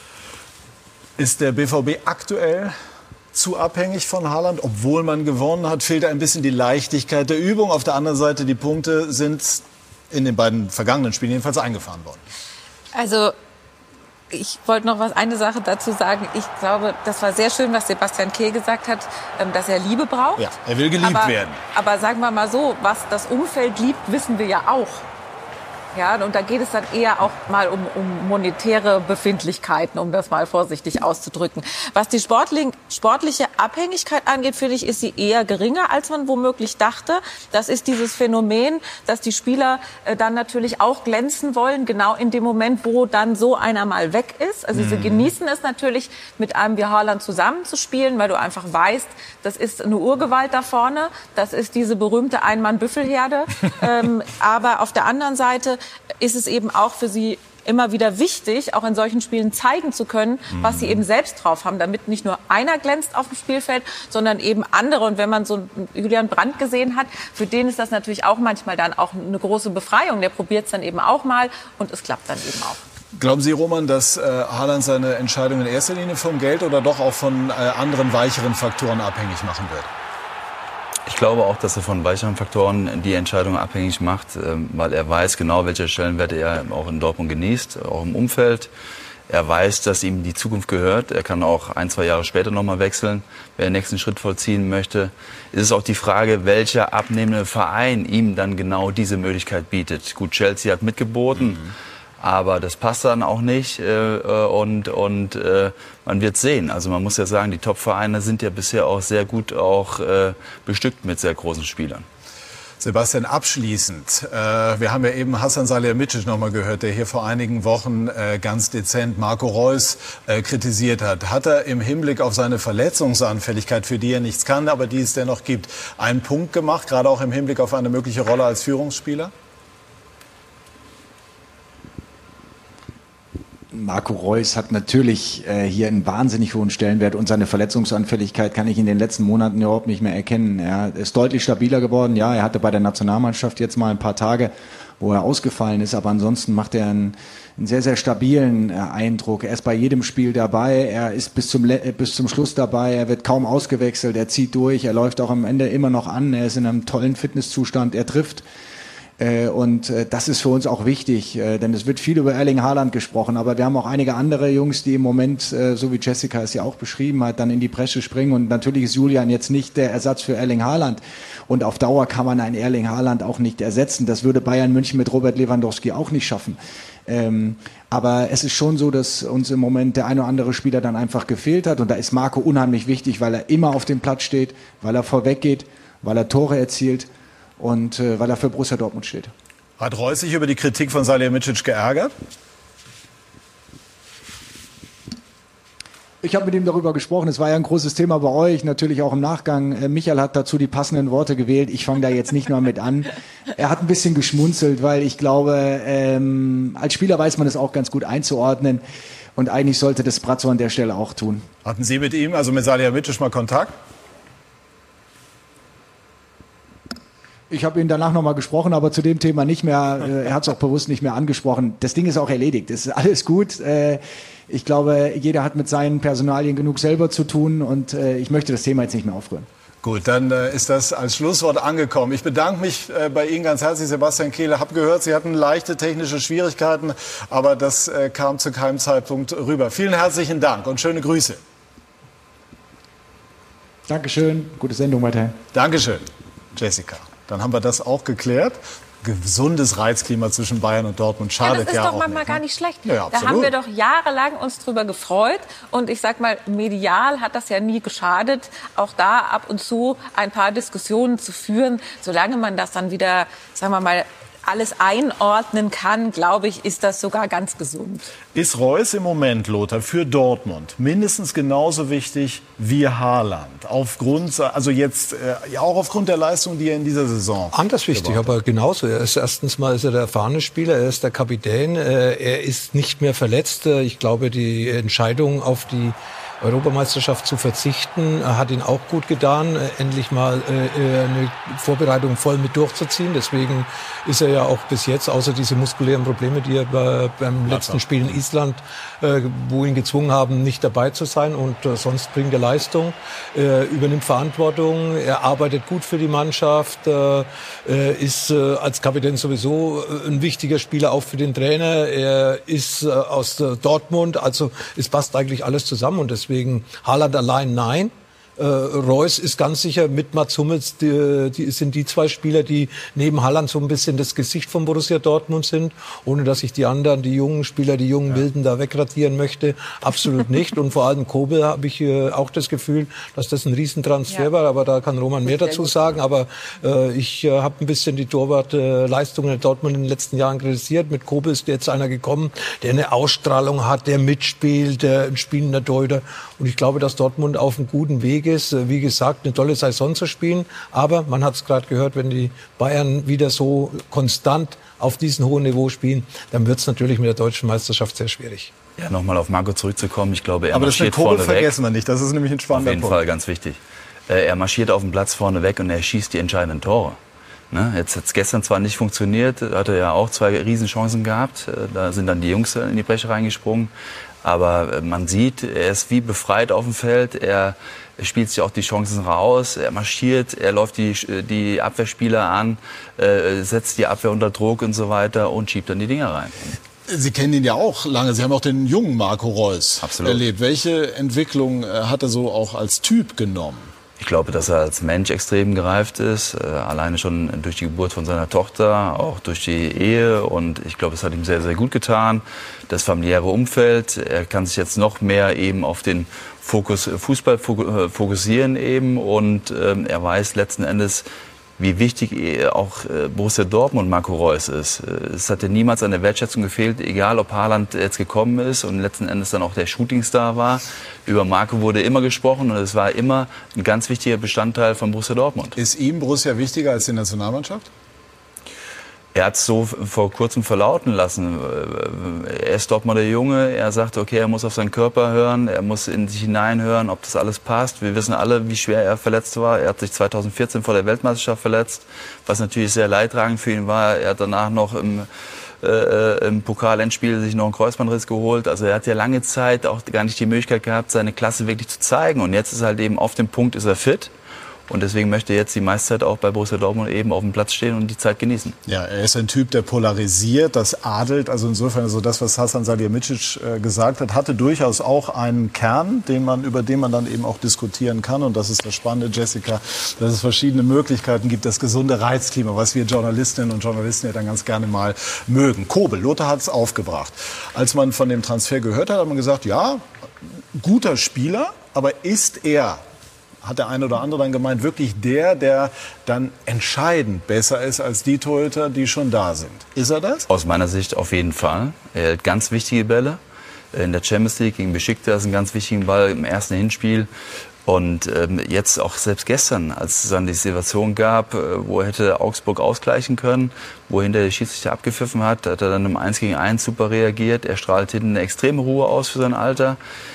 Ist der B V B aktuell zu abhängig von Haaland, obwohl man gewonnen hat? Fehlt ein bisschen die Leichtigkeit der Übung. Auf der anderen Seite, die Punkte sind in den beiden vergangenen Spielen jedenfalls eingefahren worden. Also ich wollte noch was, eine Sache dazu sagen. Ich glaube, das war sehr schön, was Sebastian Kehl gesagt hat, dass er Liebe braucht. Ja, er will geliebt aber, werden. Aber sagen wir mal so, was das Umfeld liebt, wissen wir ja auch. Ja, und da geht es dann eher auch mal um, um monetäre Befindlichkeiten, um das mal vorsichtig auszudrücken. Was die sportlich, sportliche Abhängigkeit angeht, finde ich, ist sie eher geringer, als man womöglich dachte. Das ist dieses Phänomen, dass die Spieler äh, dann natürlich auch glänzen wollen, genau in dem Moment, wo dann so einer mal weg ist. Also mhm. sie genießen es natürlich, mit einem wie Haaland zusammenzuspielen, weil du einfach weißt, das ist eine Urgewalt da vorne, das ist diese berühmte Ein-Mann-Büffelherde. ähm, aber auf der anderen Seite ist es eben auch für sie immer wieder wichtig, auch in solchen Spielen zeigen zu können, was sie eben selbst drauf haben, damit nicht nur einer glänzt auf dem Spielfeld, sondern eben andere. Und wenn man so einen Julian Brandt gesehen hat, für den ist das natürlich auch manchmal dann auch eine große Befreiung. Der probiert es dann eben auch mal und es klappt dann eben auch. Glauben Sie, Roman, dass äh, Haaland seine Entscheidung in erster Linie vom Geld oder doch auch von äh, anderen, weicheren Faktoren abhängig machen wird? Ich glaube auch, dass er von weicheren Faktoren die Entscheidung abhängig macht, ähm, weil er weiß genau, welche Stellenwerte er auch in Dortmund genießt, auch im Umfeld. Er weiß, dass ihm die Zukunft gehört. Er kann auch ein, zwei Jahre später noch mal wechseln, wenn er den nächsten Schritt vollziehen möchte. Es ist auch die Frage, welcher abnehmende Verein ihm dann genau diese Möglichkeit bietet. Gut, Chelsea hat mitgeboten. Mhm. Aber das passt dann auch nicht äh, und, und äh, man wird sehen. Also man muss ja sagen, die Top-Vereine sind ja bisher auch sehr gut auch äh, bestückt mit sehr großen Spielern. Sebastian, abschließend. Äh, wir haben ja eben Hasan Salihamidzic noch mal gehört, der hier vor einigen Wochen äh, ganz dezent Marco Reus äh, kritisiert hat. Hat er im Hinblick auf seine Verletzungsanfälligkeit, für die er nichts kann, aber die es dennoch gibt, einen Punkt gemacht, gerade auch im Hinblick auf eine mögliche Rolle als Führungsspieler? Marco Reus hat natürlich äh, hier einen wahnsinnig hohen Stellenwert und seine Verletzungsanfälligkeit kann ich in den letzten Monaten überhaupt nicht mehr erkennen. Er ist deutlich stabiler geworden. Ja, er hatte bei der Nationalmannschaft jetzt mal ein paar Tage, wo er ausgefallen ist, aber ansonsten macht er einen, einen sehr, sehr stabilen äh, Eindruck. Er ist bei jedem Spiel dabei, er ist bis zum, äh, bis zum Schluss dabei, er wird kaum ausgewechselt, er zieht durch, er läuft auch am Ende immer noch an, er ist in einem tollen Fitnesszustand, er trifft. Und das ist für uns auch wichtig, denn es wird viel über Erling Haaland gesprochen, aber wir haben auch einige andere Jungs, die im Moment, so wie Jessica es ja auch beschrieben hat, dann in die Bresche springen und natürlich ist Julian jetzt nicht der Ersatz für Erling Haaland und auf Dauer kann man einen Erling Haaland auch nicht ersetzen, das würde Bayern München mit Robert Lewandowski auch nicht schaffen. Aber es ist schon so, dass uns im Moment der ein oder andere Spieler dann einfach gefehlt hat und da ist Marco unheimlich wichtig, weil er immer auf dem Platz steht, weil er vorweg geht, weil er Tore erzielt. Und äh, weil er für Borussia Dortmund steht. Hat Reus sich über die Kritik von Salihamidzic geärgert? Ich habe mit ihm darüber gesprochen. Es war ja ein großes Thema bei euch, natürlich auch im Nachgang. Äh, Michael hat dazu die passenden Worte gewählt. Ich fange da jetzt nicht mal mit an. Er hat ein bisschen geschmunzelt, weil ich glaube, ähm, als Spieler weiß man es auch ganz gut einzuordnen. Und eigentlich sollte das Brazzo an der Stelle auch tun. Hatten Sie mit ihm, also mit Salihamidzic, mal Kontakt? Ich habe ihn danach nochmal gesprochen, aber zu dem Thema nicht mehr. Er hat es auch bewusst nicht mehr angesprochen. Das Ding ist auch erledigt. Es ist alles gut. Ich glaube, jeder hat mit seinen Personalien genug selber zu tun und ich möchte das Thema jetzt nicht mehr aufrühren. Gut, dann äh, ist das als Schlusswort angekommen. Ich bedanke mich äh, bei Ihnen ganz herzlich, Sebastian Kehl. Hab gehört, Sie hatten leichte technische Schwierigkeiten, aber das äh, kam zu keinem Zeitpunkt rüber. Vielen herzlichen Dank und schöne Grüße. Dankeschön. Gute Sendung weiterhin. Dankeschön, Jessica. Dann haben wir das auch geklärt. Gesundes Reizklima zwischen Bayern und Dortmund schadet ja, das ist ja doch auch manchmal nicht, gar ne? nicht schlecht. Ja, da haben wir doch jahrelang uns drüber gefreut. Und ich sag mal, medial hat das ja nie geschadet, auch da ab und zu ein paar Diskussionen zu führen. Solange man das dann wieder, sagen wir mal, alles einordnen kann, glaube ich, ist das sogar ganz gesund. Ist Reus im Moment, Lothar, für Dortmund mindestens genauso wichtig wie Haaland? Aufgrund, also jetzt äh, auch aufgrund der Leistung, die er in dieser Saison anders wichtig, aber genauso. Er ist erstens mal ist er der erfahrene Spieler, er ist der Kapitän, äh, er ist nicht mehr verletzt. Ich glaube, die Entscheidung auf die Europameisterschaft zu verzichten, hat ihn auch gut getan, endlich mal äh, eine Vorbereitung voll mit durchzuziehen. Deswegen ist er ja auch bis jetzt, außer diese muskulären Probleme, die er bei, beim letzten Spiel in Island, äh, wo ihn gezwungen haben, nicht dabei zu sein. Und äh, sonst bringt er Leistung, äh, übernimmt Verantwortung, er arbeitet gut für die Mannschaft, äh, ist äh, als Kapitän sowieso ein wichtiger Spieler auch für den Trainer. Er ist äh, aus äh, Dortmund, also es passt eigentlich alles zusammen und deswegen Deswegen Haaland allein nein. Äh, Reus ist ganz sicher mit Mats Hummels, die, die sind die zwei Spieler, die neben Haaland so ein bisschen das Gesicht von Borussia Dortmund sind, ohne dass ich die anderen, die jungen Spieler, die jungen Wilden da wegradieren möchte. Absolut nicht. Und vor allem Kobel habe ich äh, auch das Gefühl, dass das ein Riesentransfer ja. war, aber da kann Roman mehr dazu sagen. Aber äh, ich äh, habe ein bisschen die Torwartleistungen in Dortmund in den letzten Jahren kritisiert. Mit Kobel ist jetzt einer gekommen, der eine Ausstrahlung hat, der mitspielt, der ein spielender Torhüter. Und ich glaube, dass Dortmund auf einem guten Weg ist, wie gesagt, eine tolle Saison zu spielen. Aber man hat es gerade gehört, wenn die Bayern wieder so konstant auf diesem hohen Niveau spielen, dann wird es natürlich mit der deutschen Meisterschaft sehr schwierig. Ja, nochmal auf Marco zurückzukommen. Ich glaube, er Aber marschiert das mit Kobe vorne weg. vergessen wir nicht. Das ist nämlich ein spannender Punkt. Auf jeden Punkt. Fall ganz wichtig. Er marschiert auf dem Platz vorne weg und er schießt die entscheidenden Tore. Ne? Jetzt hat es gestern zwar nicht funktioniert, hat er ja auch zwei Riesenchancen gehabt. Da sind dann die Jungs in die Breche reingesprungen. Aber man sieht, er ist wie befreit auf dem Feld. Er spielt sich auch die Chancen raus. Er marschiert, er läuft die, die Abwehrspieler an, äh, setzt die Abwehr unter Druck und so weiter und schiebt dann die Dinger rein. Sie kennen ihn ja auch lange. Sie haben auch den jungen Marco Reus Absolut. erlebt. Welche Entwicklung hat er so auch als Typ genommen? Ich glaube, dass er als Mensch extrem gereift ist, äh, alleine schon durch die Geburt von seiner Tochter, auch durch die Ehe, und ich glaube, es hat ihm sehr, sehr gut getan. Das familiäre Umfeld, er kann sich jetzt noch mehr eben auf den Fokus Fußball fokussieren eben, und ähm, er weiß letzten Endes, wie wichtig auch Borussia Dortmund Marco Reus ist. Es hat ja niemals an der Wertschätzung gefehlt, egal ob Haaland jetzt gekommen ist und letzten Endes dann auch der Shootingstar war. Über Marco wurde immer gesprochen und es war immer ein ganz wichtiger Bestandteil von Borussia Dortmund. Ist ihm Borussia wichtiger als die Nationalmannschaft? Er hat es so vor kurzem verlauten lassen. Er ist Dortmunder Junge. Er sagt, okay, er muss auf seinen Körper hören, er muss in sich hineinhören, ob das alles passt. Wir wissen alle, wie schwer er verletzt war. Er hat sich zweitausendvierzehn vor der Weltmeisterschaft verletzt, was natürlich sehr leidtragend für ihn war. Er hat danach noch im, äh, im Pokal-Endspiel sich noch einen Kreuzbandriss geholt. Also er hat ja lange Zeit auch gar nicht die Möglichkeit gehabt, seine Klasse wirklich zu zeigen. Und jetzt ist er halt eben auf dem Punkt, ist er fit. Und deswegen möchte er jetzt die meiste Zeit auch bei Borussia Dortmund eben auf dem Platz stehen und die Zeit genießen. Ja, er ist ein Typ, der polarisiert, das adelt. Also insofern, also das, was Hasan Salihamidzic äh, gesagt hat, hatte durchaus auch einen Kern, den man, über den man dann eben auch diskutieren kann. Und das ist das Spannende, Jessica, dass es verschiedene Möglichkeiten gibt, das gesunde Reizklima, was wir Journalistinnen und Journalisten ja dann ganz gerne mal mögen. Kobel, Lothar hat es aufgebracht. Als man von dem Transfer gehört hat, hat man gesagt, ja, guter Spieler, aber ist er, hat der eine oder andere dann gemeint, wirklich der, der dann entscheidend besser ist als die Torhüter, die schon da sind. Ist er das? Aus meiner Sicht auf jeden Fall. Er hat ganz wichtige Bälle. In der Champions League gegen Besiktas einen ganz wichtigen Ball im ersten Hinspiel. Und ähm, jetzt auch selbst gestern, als es dann die Situation gab, äh, wo er hätte Augsburg ausgleichen können, wo hinter der Schiedsrichter abgepfiffen hat, hat er dann im eins gegen eins super reagiert. Er strahlt hinten eine extreme Ruhe aus für sein Alter.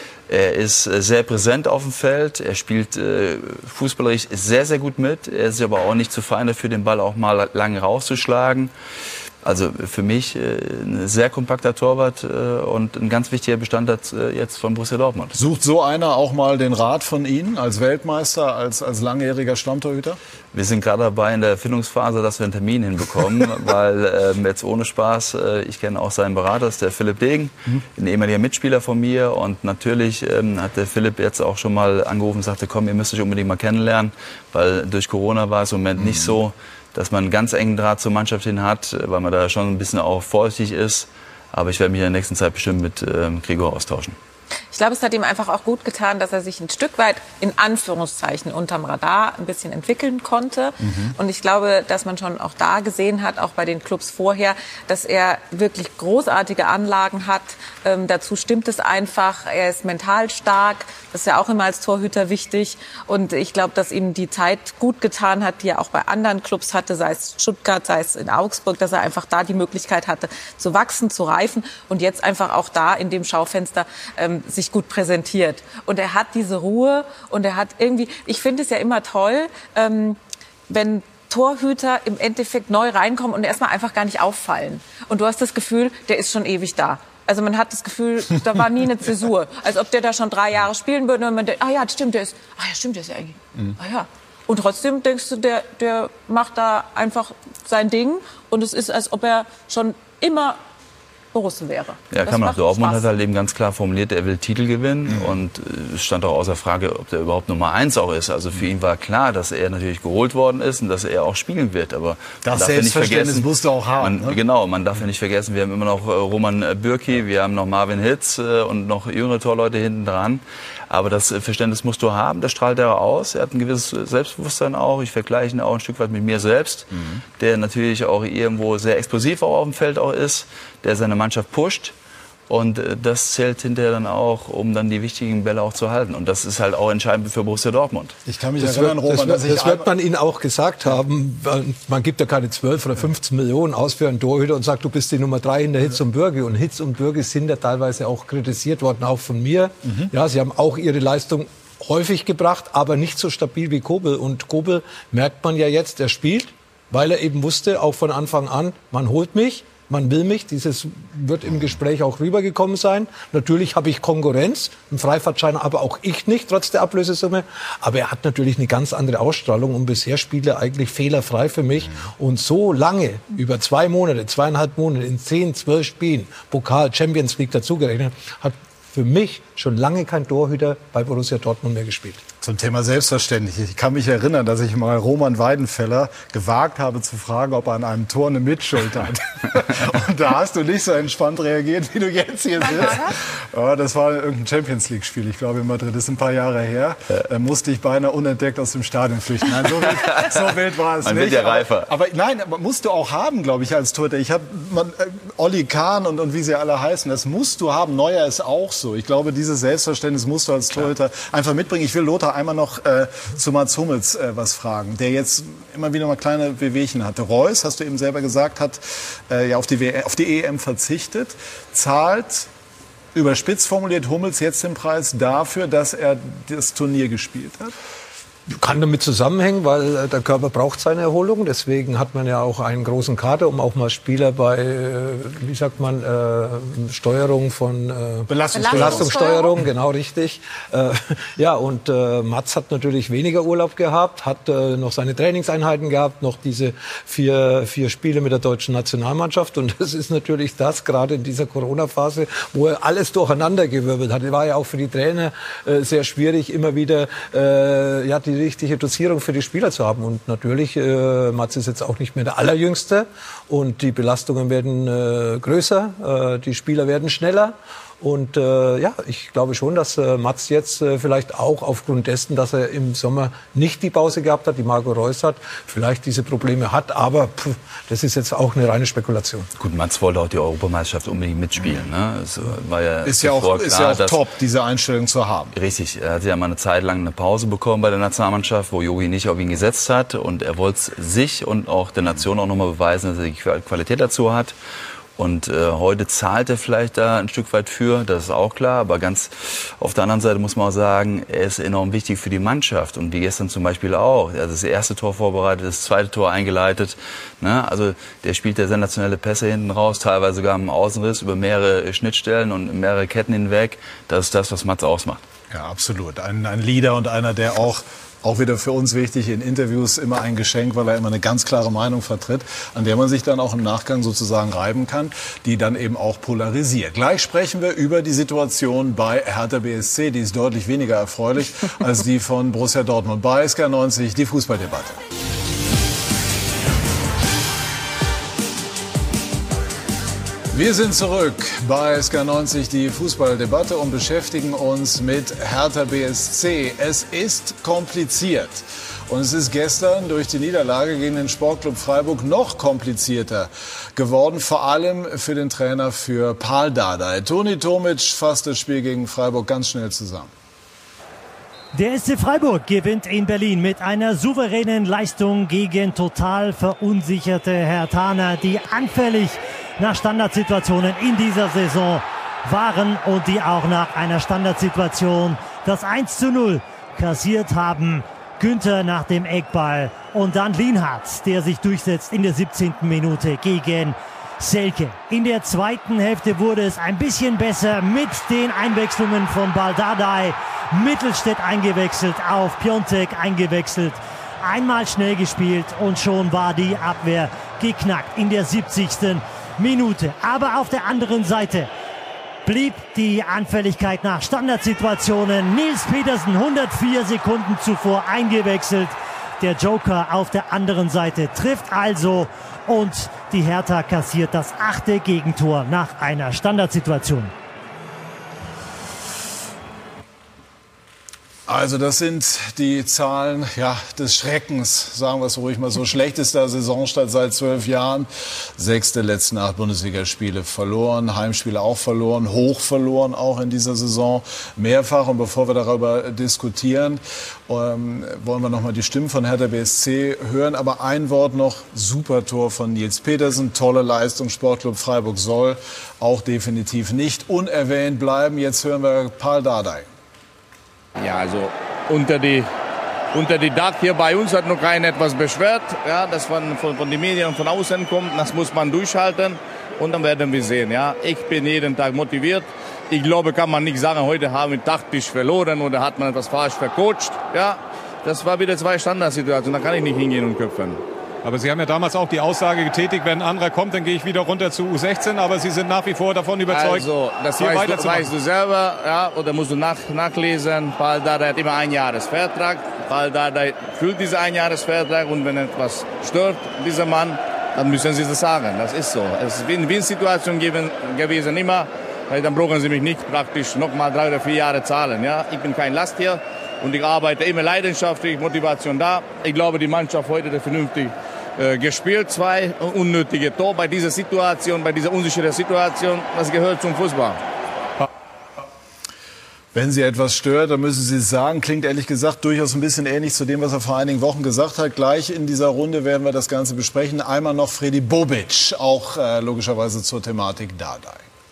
Er ist sehr präsent auf dem Feld, er spielt äh, fußballerisch sehr, sehr gut mit. Er ist aber auch nicht zu fein dafür, den Ball auch mal lang rauszuschlagen. Also für mich äh, ein sehr kompakter Torwart äh, und ein ganz wichtiger Bestandteil äh, jetzt von Borussia Dortmund. Sucht so einer auch mal den Rat von Ihnen als Weltmeister, als, als langjähriger Stammtorhüter? Wir sind gerade dabei in der Erfindungsphase, dass wir einen Termin hinbekommen, weil ähm, jetzt ohne Spaß, äh, ich kenne auch seinen Berater, das ist der Philipp Degen, mhm. ein ehemaliger Mitspieler von mir, und natürlich ähm, hat der Philipp jetzt auch schon mal angerufen und sagte, komm, ihr müsst euch unbedingt mal kennenlernen, weil durch Corona war es im Moment mhm. nicht so, dass man einen ganz engen Draht zur Mannschaft hin hat, weil man da schon ein bisschen auch vorsichtig ist. Aber ich werde mich in der nächsten Zeit bestimmt mit ähm, Gregor austauschen. Ich glaube, es hat ihm einfach auch gut getan, dass er sich ein Stück weit in Anführungszeichen unterm Radar ein bisschen entwickeln konnte. Mhm. Und ich glaube, dass man schon auch da gesehen hat, auch bei den Clubs vorher, dass er wirklich großartige Anlagen hat. Ähm, dazu stimmt es einfach. Er ist mental stark. Das ist ja auch immer als Torhüter wichtig. Und ich glaube, dass ihm die Zeit gut getan hat, die er auch bei anderen Clubs hatte, sei es Stuttgart, sei es in Augsburg, dass er einfach da die Möglichkeit hatte, zu wachsen, zu reifen und jetzt einfach auch da in dem Schaufenster ähm, sich gut präsentiert. Und er hat diese Ruhe und er hat irgendwie, ich finde es ja immer toll, ähm, wenn Torhüter im Endeffekt neu reinkommen und erstmal einfach gar nicht auffallen. Und du hast das Gefühl, der ist schon ewig da. Also man hat das Gefühl, da war nie eine Zäsur. Als ob der da schon drei Jahre spielen würde und man denkt, ah ja, stimmt, der ist, ah ja, stimmt, der ist ja eigentlich, mhm. ah ja. Und trotzdem denkst du, der, der macht da einfach sein Ding und es ist, als ob er schon immer Borussen wäre. Ja, kann man. Dortmund hat halt eben ganz klar formuliert, er will Titel gewinnen. Mhm. Und es stand auch außer Frage, ob der überhaupt Nummer eins auch ist. Also für ihn war klar, dass er natürlich geholt worden ist und dass er auch spielen wird. Aber das Selbstverständnis musst du auch haben. Man, ne? Genau, man darf ja nicht vergessen, wir haben immer noch Roman Bürki, wir haben noch Marvin Hitz und noch jüngere Torleute hinten dran. Aber das Verständnis musst du haben, das strahlt er aus. Er hat ein gewisses Selbstbewusstsein auch. Ich vergleiche ihn auch ein Stück weit mit mir selbst, mhm. der natürlich auch irgendwo sehr explosiv auch auf dem Feld auch ist, der seine Mannschaft pusht. Und äh, das zählt hinterher dann auch, um dann die wichtigen Bälle auch zu halten. Und das ist halt auch entscheidend für Borussia Dortmund. Ich kann mich das erinnern, wird, Roman, das, dass ich das wird man Ihnen auch gesagt haben. Man gibt ja keine zwölf oder fünfzehn Millionen aus für einen Torhüter und sagt, du bist die Nummer drei in der Hitz und Bürge. Und Hitz und Bürge sind ja teilweise auch kritisiert worden, auch von mir. Mhm. Ja, sie haben auch ihre Leistung häufig gebracht, aber nicht so stabil wie Kobel. Und Kobel merkt man ja jetzt, er spielt, weil er eben wusste, auch von Anfang an, man holt mich. Man will mich, dieses wird im Gespräch auch rübergekommen sein. Natürlich habe ich Konkurrenz, einen Freifahrtschein, aber auch ich nicht, trotz der Ablösesumme. Aber er hat natürlich eine ganz andere Ausstrahlung und bisher spielt er eigentlich fehlerfrei für mich. Und so lange, über zwei Monate, zweieinhalb Monate, in zehn, zwölf Spielen, Pokal, Champions League dazugerechnet, hat für mich schon lange kein Torhüter bei Borussia Dortmund mehr gespielt. Zum Thema selbstverständlich. Ich kann mich erinnern, dass ich mal Roman Weidenfeller gewagt habe zu fragen, ob er an einem Tor eine Mitschuld hat. Und da hast du nicht so entspannt reagiert, wie du jetzt hier sitzt. Ja, das war irgendein Champions-League-Spiel, ich glaube in Madrid. Das ist ein paar Jahre her. Da musste ich beinahe unentdeckt aus dem Stadion flüchten. Nein, so wild, so wild war es man nicht. Wird ja reifer. Aber, aber nein, musst du auch haben, glaube ich, als Torhüter. Ich habe äh, Olli Kahn und, und wie sie alle heißen, das musst du haben. Neuer ist auch so. Ich glaube, dieses Selbstverständnis musst du als Torhüter einfach mitbringen. Ich will Lothar einmal noch äh, zu Mats Hummels äh, was fragen, der jetzt immer wieder mal kleine Wehwehchen hatte. Reus, hast du eben selber gesagt, hat äh, ja auf die, w auf die E M verzichtet, zahlt, überspitzt formuliert, Hummels jetzt den Preis dafür, dass er das Turnier gespielt hat? Kann damit zusammenhängen, weil der Körper braucht seine Erholung. Deswegen hat man ja auch einen großen Kader, um auch mal Spieler bei, wie sagt man, äh, Steuerung von äh, Belastungssteuerung. Belastungssteuerung, genau richtig. Äh, ja, und äh, Mats hat natürlich weniger Urlaub gehabt, hat äh, noch seine Trainingseinheiten gehabt, noch diese vier, vier Spiele mit der deutschen Nationalmannschaft. Und das ist natürlich das, gerade in dieser Corona-Phase, wo er alles durcheinandergewirbelt hat. War ja auch für die Trainer äh, sehr schwierig, immer wieder äh, ja, die die richtige Dosierung für die Spieler zu haben. Und natürlich, äh, Mats ist jetzt auch nicht mehr der Allerjüngste und die Belastungen werden äh, größer, äh, die Spieler werden schneller. Und äh, ja, ich glaube schon, dass äh, Mats jetzt äh, vielleicht auch aufgrund dessen, dass er im Sommer nicht die Pause gehabt hat, die Marco Reus hat, vielleicht diese Probleme hat. Aber pff, das ist jetzt auch eine reine Spekulation. Gut, Mats wollte auch die Europameisterschaft unbedingt mitspielen. Ne? Es war ja ist ja auch, klar, ist ja auch top, diese Einstellung zu haben. Richtig, er hatte ja mal eine Zeit lang eine Pause bekommen bei der Nationalmannschaft, wo Jogi nicht auf ihn gesetzt hat. Und er wollte es sich und auch der Nation auch nochmal beweisen, dass er die Qualität dazu hat. Und äh, heute zahlt er vielleicht da ein Stück weit für, das ist auch klar. Aber ganz auf der anderen Seite muss man auch sagen, er ist enorm wichtig für die Mannschaft. Und wie gestern zum Beispiel auch. Er hat das erste Tor vorbereitet, das zweite Tor eingeleitet. Ne? Also der spielt ja sensationelle Pässe hinten raus, teilweise sogar im Außenriss über mehrere Schnittstellen und mehrere Ketten hinweg. Das ist das, was Mats ausmacht. Ja, absolut. Ein, ein Leader und einer, der auch Auch wieder für uns wichtig, in Interviews immer ein Geschenk, weil er immer eine ganz klare Meinung vertritt, an der man sich dann auch im Nachgang sozusagen reiben kann, die dann eben auch polarisiert. Gleich sprechen wir über die Situation bei Hertha B S C, die ist deutlich weniger erfreulich als die von Borussia Dortmund. Bei S K neunzig, die Fußballdebatte. Wir sind zurück bei S K neunzig, die Fußballdebatte, und beschäftigen uns mit Hertha B S C. Es ist kompliziert. Und es ist gestern durch die Niederlage gegen den Sportclub Freiburg noch komplizierter geworden, vor allem für den Trainer, für Pál Dardai. Toni Tomic fasst das Spiel gegen Freiburg ganz schnell zusammen. Der S C Freiburg gewinnt in Berlin mit einer souveränen Leistung gegen total verunsicherte Herthaner, die anfällig nach Standardsituationen in dieser Saison waren und die auch nach einer Standardsituation das eins zu null kassiert haben. Günther nach dem Eckball und dann Lienhardt, der sich durchsetzt in der siebzehnten Minute gegen Selke. In der zweiten Hälfte wurde es ein bisschen besser mit den Einwechslungen von Pál Dardai. Mittelstädt eingewechselt, auf Piontek eingewechselt. Einmal schnell gespielt und schon war die Abwehr geknackt in der siebzigsten Minute. Aber auf der anderen Seite blieb die Anfälligkeit nach Standardsituationen. Nils Petersen, hundertvier Sekunden zuvor eingewechselt. Der Joker auf der anderen Seite trifft also und die Hertha kassiert das achte Gegentor nach einer Standardsituation. Also das sind die Zahlen ja, des Schreckens, sagen wir es ruhig mal so. Schlechtester Saisonstart seit zwölf Jahren. Sechs der letzten acht Bundesligaspiele verloren, Heimspiele auch verloren, hoch verloren auch in dieser Saison, mehrfach. Und bevor wir darüber diskutieren, ähm, wollen wir noch mal die Stimmen von Hertha B S C hören. Aber ein Wort noch, super Tor von Nils Petersen, tolle Leistung, Sportclub Freiburg soll auch definitiv nicht unerwähnt bleiben. Jetzt hören wir Pal Dardai. Ja, also unter die, unter die Dach hier bei uns hat noch keiner etwas beschwert. Ja, das von, von, von den Medien von außen kommt, das muss man durchhalten und dann werden wir sehen. Ja, ich bin jeden Tag motiviert. Ich glaube, kann man nicht sagen, heute haben wir taktisch verloren oder hat man etwas falsch vercoacht. Ja, das war wieder zwei Standardsituationen, da kann ich nicht hingehen und köpfen. Aber Sie haben ja damals auch die Aussage getätigt, wenn ein anderer kommt, dann gehe ich wieder runter zu U sechzehn. Aber Sie sind nach wie vor davon überzeugt, also, das hier weißt, du, weißt du selber, ja, oder musst du nach, nachlesen. Pal Dardai hat immer einen Jahresvertrag. Pal Dardai fühlt diesen Einjahresvertrag und wenn etwas stört, dieser Mann, dann müssen Sie das sagen. Das ist so. Es ist eine Win-Win-Situation gewesen immer. Dann brauchen Sie mich nicht praktisch noch mal drei oder vier Jahre zahlen. Ja? Ich bin kein Last hier und ich arbeite immer leidenschaftlich, Motivation da. Ich glaube, die Mannschaft heute hat vernünftig äh, gespielt. Zwei unnötige Tore bei dieser Situation, bei dieser unsicheren Situation. Das gehört zum Fußball. Wenn Sie etwas stört, dann müssen Sie es sagen. Klingt ehrlich gesagt durchaus ein bisschen ähnlich zu dem, was er vor einigen Wochen gesagt hat. Gleich in dieser Runde werden wir das Ganze besprechen. Einmal noch Fredi Bobic, auch äh, logischerweise zur Thematik Dardai.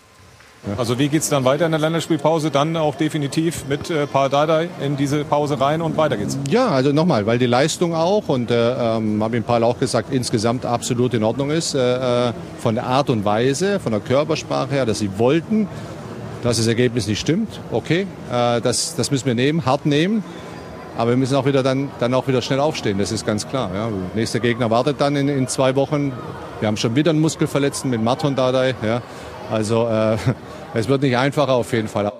Also wie geht es dann weiter in der Länderspielpause? Dann auch definitiv mit äh, Pal Dardai in diese Pause rein und weiter geht's. Ja, also nochmal, weil die Leistung auch, und äh, ähm, habe ich Pal auch gesagt, insgesamt absolut in Ordnung ist. Äh, von der Art und Weise, von der Körpersprache her, dass sie wollten, dass das Ergebnis nicht stimmt. Okay, äh, das, das müssen wir nehmen, hart nehmen. Aber wir müssen auch wieder dann, dann auch wieder schnell aufstehen, das ist ganz klar. Ja. Nächster Gegner wartet dann in, in zwei Wochen. Wir haben schon wieder einen Muskelverletzten mit Marton Dardai. Ja. Also äh, es wird nicht einfacher auf jeden Fall.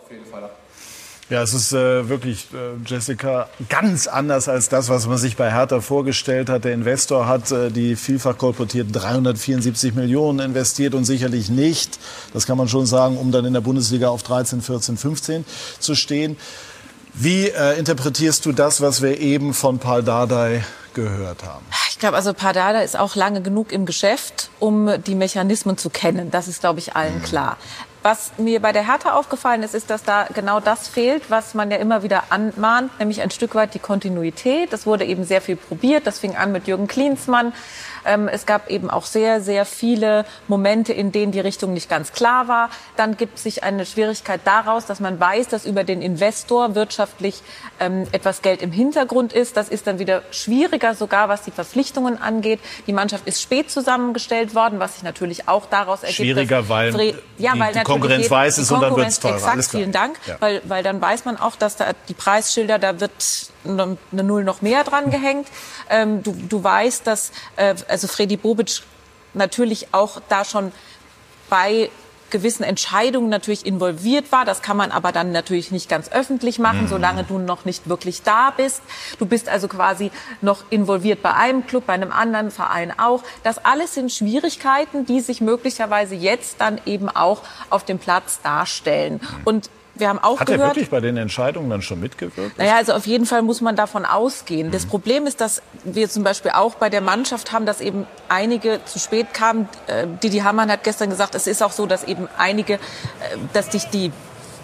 Ja, es ist äh, wirklich, äh, Jessica, ganz anders als das, was man sich bei Hertha vorgestellt hat. Der Investor hat äh, die vielfach kolportierten dreihundertvierundsiebzig Millionen investiert und sicherlich nicht, das kann man schon sagen, um dann in der Bundesliga auf dreizehn, vierzehn, fünfzehn zu stehen. Wie äh, interpretierst du das, was wir eben von Pal Dardai gehört haben? Ich glaube, also Pal Dardai ist auch lange genug im Geschäft, um die Mechanismen zu kennen. Das ist, glaube ich, allen klar. Was mir bei der Hertha aufgefallen ist, ist, dass da genau das fehlt, was man ja immer wieder anmahnt, nämlich ein Stück weit die Kontinuität. Es wurde eben sehr viel probiert. Das fing an mit Jürgen Klinsmann. Ähm, es gab eben auch sehr, sehr viele Momente, in denen die Richtung nicht ganz klar war. Dann gibt sich eine Schwierigkeit daraus, dass man weiß, dass über den Investor wirtschaftlich ähm, etwas Geld im Hintergrund ist. Das ist dann wieder schwieriger, sogar was die Verpflichtungen angeht. Die Mannschaft ist spät zusammengestellt worden, was sich natürlich auch daraus ergibt. Schwieriger, weil, Fre- ja, weil die Konkurrenz geht, weiß ist und dann wird es teurer. Exakt, vielen Dank. Ja. Weil, weil dann weiß man auch, dass da die Preisschilder, da wird eine Null noch mehr dran gehängt. Ähm, du, du weißt, dass äh, also Fredi Bobic natürlich auch da schon bei gewissen Entscheidungen natürlich involviert war. Das kann man aber dann natürlich nicht ganz öffentlich machen, mhm. solange du noch nicht wirklich da bist. Du bist also quasi noch involviert bei einem Club, bei einem anderen Verein auch. Das alles sind Schwierigkeiten, die sich möglicherweise jetzt dann eben auch auf dem Platz darstellen. Mhm. Und wir haben auch Hat gehört, er wirklich bei den Entscheidungen dann schon mitgewirkt? Naja, also auf jeden Fall muss man davon ausgehen. Mhm. Das Problem ist, dass wir zum Beispiel auch bei der Mannschaft haben, dass eben einige zu spät kamen. Äh, Didi Hamann hat gestern gesagt, es ist auch so, dass eben einige, äh, dass sich die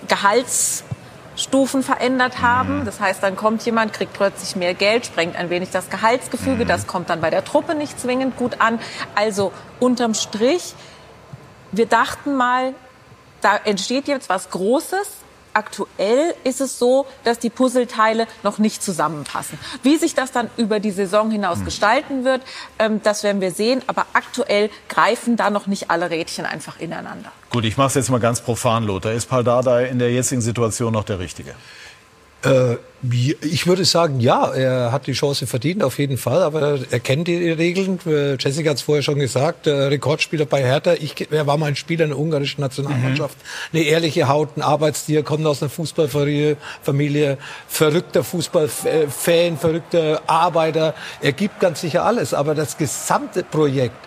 Gehaltsstufen verändert haben. Das heißt, dann kommt jemand, kriegt plötzlich mehr Geld, sprengt ein wenig das Gehaltsgefüge. Mhm. Das kommt dann bei der Truppe nicht zwingend gut an. Also unterm Strich, wir dachten mal, da entsteht jetzt was Großes. Aktuell ist es so, dass die Puzzleteile noch nicht zusammenpassen. Wie sich das dann über die Saison hinaus gestalten wird, ähm, das werden wir sehen. Aber aktuell greifen da noch nicht alle Rädchen einfach ineinander. Gut, ich mache es jetzt mal ganz profan, Lothar. Ist Pal Dardai in der jetzigen Situation noch der Richtige? Äh, ich würde sagen, ja, er hat die Chance verdient, auf jeden Fall. Aber er kennt die Regeln. Jessica hat es vorher schon gesagt, äh, Rekordspieler bei Hertha. Ich, er war mal ein Spieler in der ungarischen Nationalmannschaft. Mhm. Eine ehrliche Haut, ein Arbeitstier, kommt aus einer Fußballfamilie, verrückter Fußballfan, verrückter Arbeiter. Er gibt ganz sicher alles. Aber das gesamte Projekt,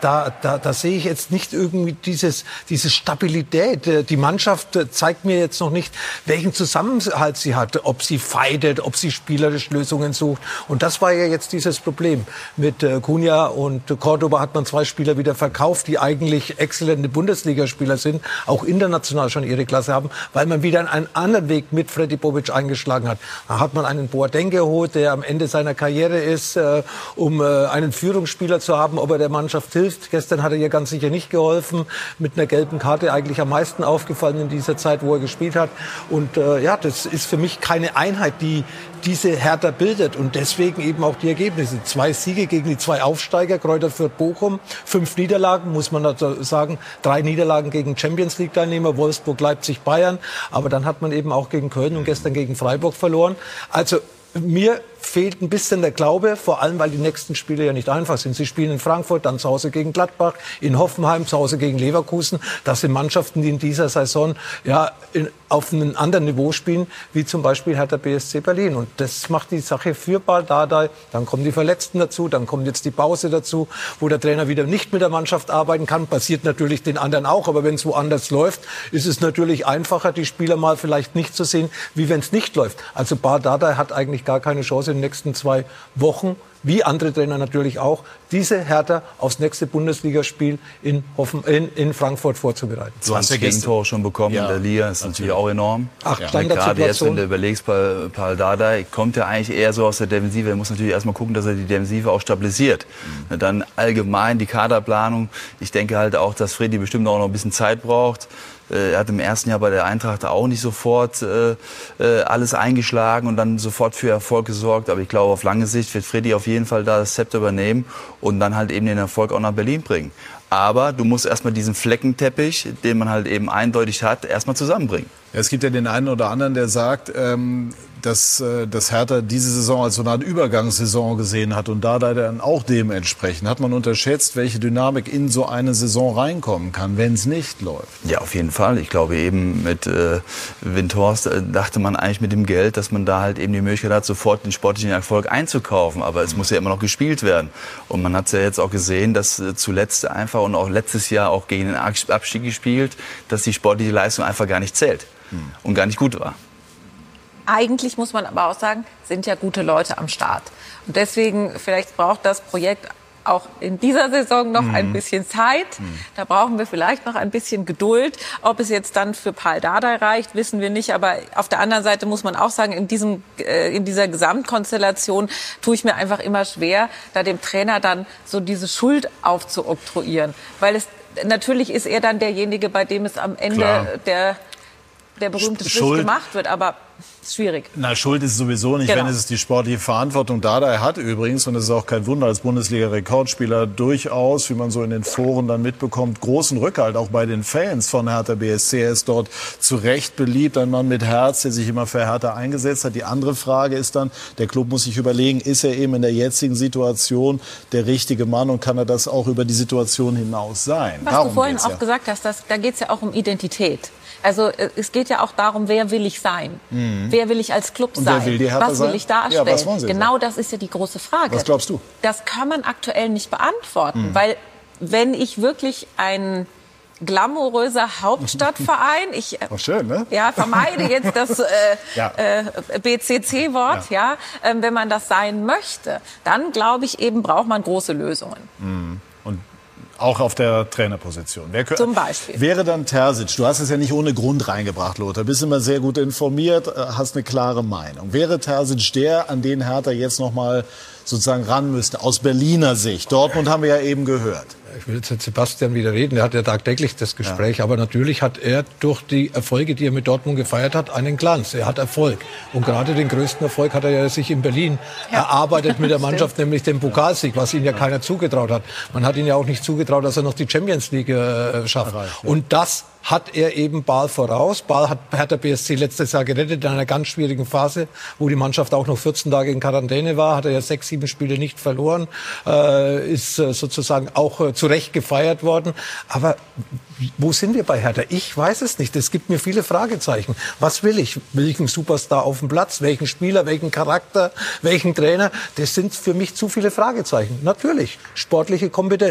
da, da, da sehe ich jetzt nicht irgendwie dieses, diese Stabilität. Die Mannschaft zeigt mir jetzt noch nicht, welchen Zusammenhalt sie hat, ob sie fightet, ob sie spielerisch Lösungen sucht. Und das war ja jetzt dieses Problem. Mit äh, Cunha und Cordoba hat man zwei Spieler wieder verkauft, die eigentlich exzellente Bundesligaspieler sind, auch international schon ihre Klasse haben, weil man wieder einen anderen Weg mit Freddy Bobic eingeschlagen hat. Da hat man einen Boateng geholt, der am Ende seiner Karriere ist, äh, um äh, einen Führungsspieler zu haben, ob er der Mannschaft hilft. Gestern hat er ihr ganz sicher nicht geholfen, mit einer gelben Karte eigentlich am meisten aufgefallen in dieser Zeit, wo er gespielt hat. Und äh, ja, das ist für mich keine Einheit, die diese Hertha bildet. Und deswegen eben auch die Ergebnisse. Zwei Siege gegen die zwei Aufsteiger, Greuther Fürth, Bochum. Fünf Niederlagen, muss man dazu sagen. Drei Niederlagen gegen Champions-League-Teilnehmer, Wolfsburg, Leipzig, Bayern. Aber dann hat man eben auch gegen Köln und gestern gegen Freiburg verloren. Also mir fehlt ein bisschen der Glaube, vor allem, weil die nächsten Spiele ja nicht einfach sind. Sie spielen in Frankfurt, dann zu Hause gegen Gladbach, in Hoffenheim, zu Hause gegen Leverkusen. Das sind Mannschaften, die in dieser Saison ja in, auf einem anderen Niveau spielen, wie zum Beispiel Hertha B S C Berlin. Und das macht die Sache für Pal Dardai. Dann kommen die Verletzten dazu, dann kommt jetzt die Pause dazu, wo der Trainer wieder nicht mit der Mannschaft arbeiten kann. Passiert natürlich den anderen auch, aber wenn es woanders läuft, ist es natürlich einfacher, die Spieler mal vielleicht nicht zu sehen, wie wenn es nicht läuft. Also Pal Dardai hat eigentlich gar keine Chance, in den nächsten zwei Wochen, wie andere Trainer natürlich auch, diese Hertha aufs nächste Bundesligaspiel in, Hoffen, in, in Frankfurt vorzubereiten. Du hast Gegentore schon bekommen ja, in der Liga, das ist natürlich auch enorm. Acht ja. Standardsituationen. Gerade jetzt, wenn du überlegst, Pal, Pal Dardai kommt ja eigentlich eher so aus der Defensive. Er muss natürlich erstmal gucken, dass er die Defensive auch stabilisiert. Mhm. Dann allgemein die Kaderplanung. Ich denke halt auch, dass Freddy bestimmt auch noch ein bisschen Zeit braucht. Er hat im ersten Jahr bei der Eintracht auch nicht sofort äh, alles eingeschlagen und dann sofort für Erfolg gesorgt. Aber ich glaube, auf lange Sicht wird Freddy auf jeden Fall da das Zepter übernehmen und dann halt eben den Erfolg auch nach Berlin bringen. Aber du musst erstmal diesen Fleckenteppich, den man halt eben eindeutig hat, erstmal zusammenbringen. Ja, es gibt ja den einen oder anderen, der sagt, ähm, dass, äh, dass Hertha diese Saison als so eine Art Übergangssaison gesehen hat und da dann auch dementsprechend. Hat man unterschätzt, welche Dynamik in so eine Saison reinkommen kann, wenn es nicht läuft? Ja, auf jeden Fall. Ich glaube eben mit äh, Windhorst äh, dachte man eigentlich mit dem Geld, dass man da halt eben die Möglichkeit hat, sofort den sportlichen Erfolg einzukaufen. Aber es muss ja immer noch gespielt werden. Und man hat es ja jetzt auch gesehen, dass äh, zuletzt einfach und auch letztes Jahr auch gegen den Abstieg gespielt, dass die sportliche Leistung einfach gar nicht zählt hm. und gar nicht gut war. Eigentlich muss man aber auch sagen, sind ja gute Leute am Start. Und deswegen, vielleicht braucht das Projekt auch in dieser Saison noch mhm. ein bisschen Zeit. Mhm. Da brauchen wir vielleicht noch ein bisschen Geduld. Ob es jetzt dann für Pal Dardai reicht, wissen wir nicht. Aber auf der anderen Seite muss man auch sagen, in diesem, äh, in dieser Gesamtkonstellation tue ich mir einfach immer schwer, da dem Trainer dann so diese Schuld aufzuoktroyieren. Weil es, natürlich ist er dann derjenige, bei dem es am Ende Klar. der, der berühmte Strich gemacht wird. Aber ist schwierig. Na, Schuld ist sowieso nicht, genau. wenn es die sportliche Verantwortung Dardai hat übrigens. Und es ist auch kein Wunder, als Bundesliga-Rekordspieler durchaus, wie man so in den Foren dann mitbekommt, großen Rückhalt auch bei den Fans von Hertha B S C. Er ist dort zu Recht beliebt, ein Mann mit Herz, der sich immer für Hertha eingesetzt hat. Die andere Frage ist dann, der Club muss sich überlegen, ist er eben in der jetzigen Situation der richtige Mann und kann er das auch über die Situation hinaus sein? Was Darum du vorhin auch ja. gesagt hast, dass, da geht es ja auch um Identität. Also es geht ja auch darum, wer will ich sein? Mhm. Wer will ich als Club sein? Und wer will die Hertha was sein? will ich darstellen? Ja, was wollen Sie genau sagen? Das ist ja die große Frage. Was glaubst du? Das kann man aktuell nicht beantworten. Mhm. Weil wenn ich wirklich ein glamouröser Hauptstadtverein, ich oh, schön, ne? ja, vermeide jetzt das äh, ja. äh, B C C-Wort, ja. ja äh, wenn man das sein möchte, dann glaube ich eben, braucht man große Lösungen. Mhm. Und auch auf der Trainerposition. Wer, Zum Beispiel. Wäre dann Terzic, du hast es ja nicht ohne Grund reingebracht, Lothar, bist immer sehr gut informiert, hast eine klare Meinung. Wäre Terzic der, an den Hertha jetzt noch mal sozusagen ran müsste, aus Berliner Sicht? Dortmund haben wir ja eben gehört. Ich will jetzt mit Sebastian wieder reden, er hat ja tagtäglich das Gespräch, ja. aber natürlich hat er durch die Erfolge, die er mit Dortmund gefeiert hat, einen Glanz. Er hat Erfolg. Und gerade den größten Erfolg hat er ja sich in Berlin ja. erarbeitet mit der Mannschaft, nämlich den Pokalsieg, was ihm ja keiner zugetraut hat. Man hat ihm ja auch nicht zugetraut, dass er noch die Champions League äh, schafft. Erreicht, ja. Und das hat er eben Bal voraus. Bal hat Hertha B S C letztes Jahr gerettet in einer ganz schwierigen Phase, wo die Mannschaft auch noch vierzehn Tage in Quarantäne war. Hat er ja sechs, sieben Spiele nicht verloren. Äh, ist äh, sozusagen auch äh, zu Recht gefeiert worden. Aber wo sind wir bei Hertha? Ich weiß es nicht. Es gibt mir viele Fragezeichen. Was will ich? Will ich einen Superstar auf dem Platz? Welchen Spieler? Welchen Charakter? Welchen Trainer? Das sind für mich zu viele Fragezeichen. Natürlich, sportliche Kompetenz.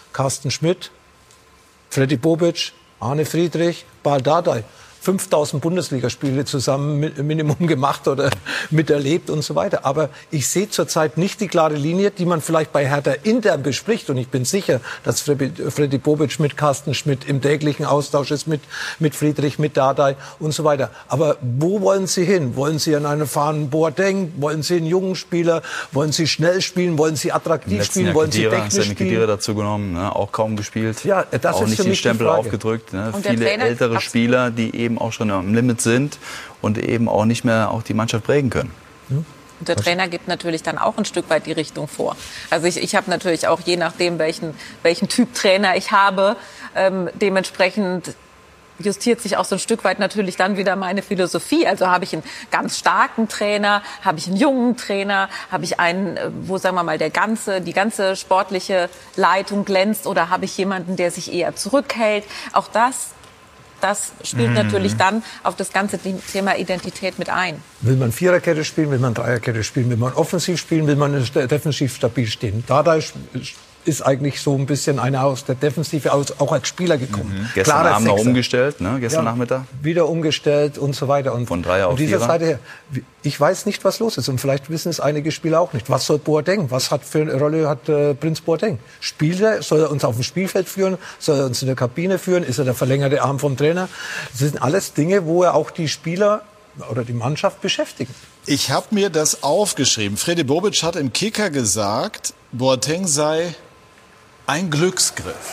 Carsten Schmidt, Freddy Bobic, Arne Friedrich, Paul Dardai. fünftausend Bundesligaspiele zusammen Minimum gemacht oder miterlebt und so weiter. Aber ich sehe zurzeit nicht die klare Linie, die man vielleicht bei Hertha intern bespricht. Und ich bin sicher, dass Freddy Bobic mit Carsten Schmidt im täglichen Austausch ist, mit, mit Friedrich, mit Dardai und so weiter. Aber wo wollen Sie hin? Wollen Sie an einen erfahrenen Boateng? Wollen Sie einen jungen Spieler? Wollen Sie schnell spielen? Wollen Sie attraktiv spielen? Jahr Wollen Kedira, Sie technisch spielen? Kedira dazu genommen, ne? Auch kaum gespielt. Ja, das auch ist nicht für den mich Stempel die Frage. aufgedrückt. Ne? Und der Viele Trainer ältere hat's- Spieler, die eben auch schon am Limit sind und eben auch nicht mehr auch die Mannschaft prägen können. Und der Trainer gibt natürlich dann auch ein Stück weit die Richtung vor. Also ich, ich habe natürlich auch, je nachdem, welchen, welchen Typ Trainer ich habe, ähm, dementsprechend justiert sich auch so ein Stück weit natürlich dann wieder meine Philosophie. Also habe ich einen ganz starken Trainer, habe ich einen jungen Trainer, habe ich einen, äh, wo sagen wir mal der ganze, die ganze sportliche Leitung glänzt, oder habe ich jemanden, der sich eher zurückhält. Auch das Das spielt Mhm. natürlich dann auf das ganze Thema Identität mit ein. Will man Viererkette spielen, will man Dreierkette spielen, will man offensiv spielen, will man defensiv stabil stehen. Dardai ist eigentlich so ein bisschen einer aus der Defensive, aus, auch als Spieler gekommen. Mhm. Gestern Klarer Abend noch Sechser. umgestellt, ne? Gestern Ja, Nachmittag. Wieder umgestellt und so weiter. Und Von Dreier auf von dieser Vierer. Seite her, ich weiß nicht, was los ist. Und vielleicht wissen es einige Spieler auch nicht. Was soll Boateng? Was hat für eine Rolle hat äh, Prinz Boateng? Spielt er? Soll er uns auf dem Spielfeld führen? Soll er uns in der Kabine führen? Ist er der verlängerte Arm vom Trainer? Das sind alles Dinge, wo er auch die Spieler oder die Mannschaft beschäftigen. Ich habe mir das aufgeschrieben. Freddy Bobic hat im Kicker gesagt, Boateng sei ein Glücksgriff.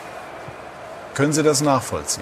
Können Sie das nachvollziehen?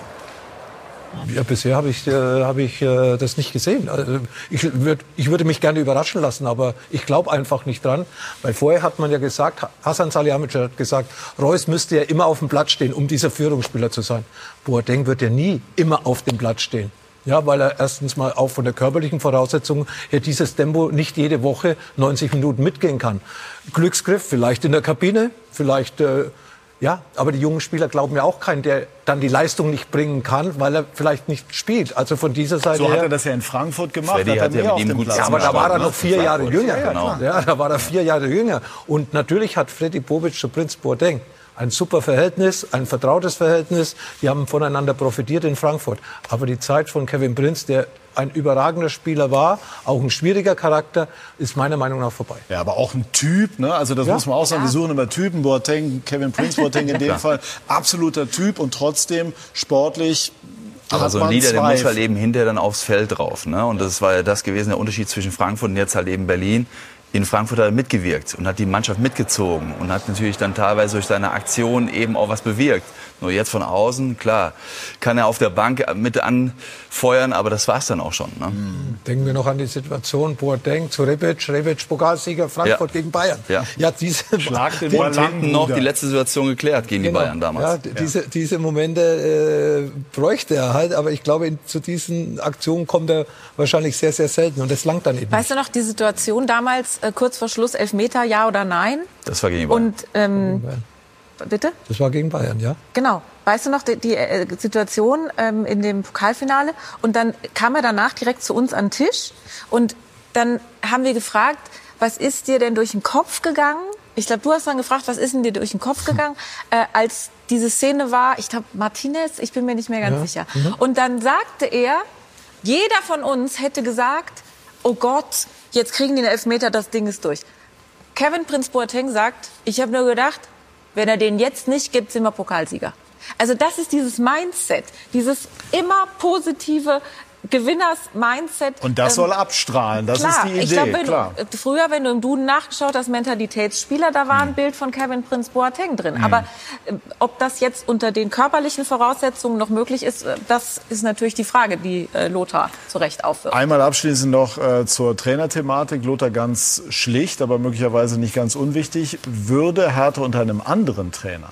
Ja, bisher habe ich, äh, hab ich äh, das nicht gesehen. Also ich, würd, ich würde mich gerne überraschen lassen, aber ich glaube einfach nicht dran. Weil vorher hat man ja gesagt, Hasan Salihamidzic hat gesagt, Reus müsste ja immer auf dem Platz stehen, um dieser Führungsspieler zu sein. Boateng wird ja nie immer auf dem Platz stehen. Ja, weil er erstens mal auch von der körperlichen Voraussetzung her dieses Tempo nicht jede Woche neunzig Minuten mitgehen kann. Glücksgriff, vielleicht in der Kabine, vielleicht, äh, ja, aber die jungen Spieler glauben ja auch keinen, der dann die Leistung nicht bringen kann, weil er vielleicht nicht spielt. Also von dieser Seite So her. hat er das ja in Frankfurt gemacht. Freddy hat er hat ja mehr mit auf ihm dem gut Platz Ja, aber da war er gemacht, noch vier Jahre Frankfurt. jünger. Ja, ja, klar. Ja, da war er vier Jahre jünger. Und natürlich hat Freddy Bobic zu Prinz Boateng ein super Verhältnis, ein vertrautes Verhältnis. Die haben voneinander profitiert in Frankfurt. Aber die Zeit von Kevin Prinz, der ein überragender Spieler war, auch ein schwieriger Charakter, ist meiner Meinung nach vorbei. Ja, aber auch ein Typ, ne? Also das Ja. muss man auch sagen. Wir suchen immer Typen. Boateng, Kevin Prince Boateng in dem Klar. Fall absoluter Typ und trotzdem sportlich. Aber hat so ein man Leader, der Zweifel. muss halt eben hinterher dann aufs Feld drauf. Ne? Und das war ja das gewesen, der Unterschied zwischen Frankfurt und jetzt halt eben Berlin. In Frankfurt hat er mitgewirkt und hat die Mannschaft mitgezogen und hat natürlich dann teilweise durch seine Aktion eben auch was bewirkt. Nur jetzt von außen, klar, kann er auf der Bank mit anfeuern, aber das war's dann auch schon. Ne? Denken wir noch an die Situation Boateng zu Rebic, Rebic Pokalsieger Frankfurt Ja. gegen Bayern. Ja. Ja, diese Schlag den Ball Und lang, hinten noch Bruder. die letzte Situation geklärt gegen Genau. die Bayern damals. Ja, d- diese, diese Momente äh, bräuchte er halt, aber ich glaube, in, zu diesen Aktionen kommt er wahrscheinlich sehr, sehr selten und das langt dann eben. Weißt du noch die Situation damals, äh, kurz vor Schluss, Elfmeter, ja oder nein? Das war gegen die Bayern. Und, ähm, bitte? Das war gegen Bayern, ja. Genau. Weißt du noch die, die äh, Situation ähm, in dem Pokalfinale? Und dann kam er danach direkt zu uns an den Tisch. Und dann haben wir gefragt, was ist dir denn durch den Kopf gegangen? Ich glaube, du hast dann gefragt, was ist denn dir durch den Kopf gegangen, äh, als diese Szene war, ich glaube, Martinez, ich bin mir nicht mehr ganz Ja. sicher. Mhm. Und dann sagte er, jeder von uns hätte gesagt, oh Gott, jetzt kriegen die einen Elfmeter, das Ding ist durch. Kevin Prinz Boateng sagt, ich habe nur gedacht, wenn er den jetzt nicht gibt, sind wir Pokalsieger. Also das ist dieses Mindset, dieses immer positive Gewinners-Mindset. Und das Ähm, soll abstrahlen, das klar, ist die Idee. ich glaube, wenn klar. du, früher, wenn du im Duden nachgeschaut hast, Mentalitätsspieler, da war ein Bild von Kevin Prinz Boateng drin. Mhm. Aber äh, ob das jetzt unter den körperlichen Voraussetzungen noch möglich ist, äh, das ist natürlich die Frage, die äh, Lothar zu Recht aufwirft. Einmal abschließend noch äh, zur Trainerthematik. Lothar, ganz schlicht, aber möglicherweise nicht ganz unwichtig. Würde Hertha unter einem anderen Trainer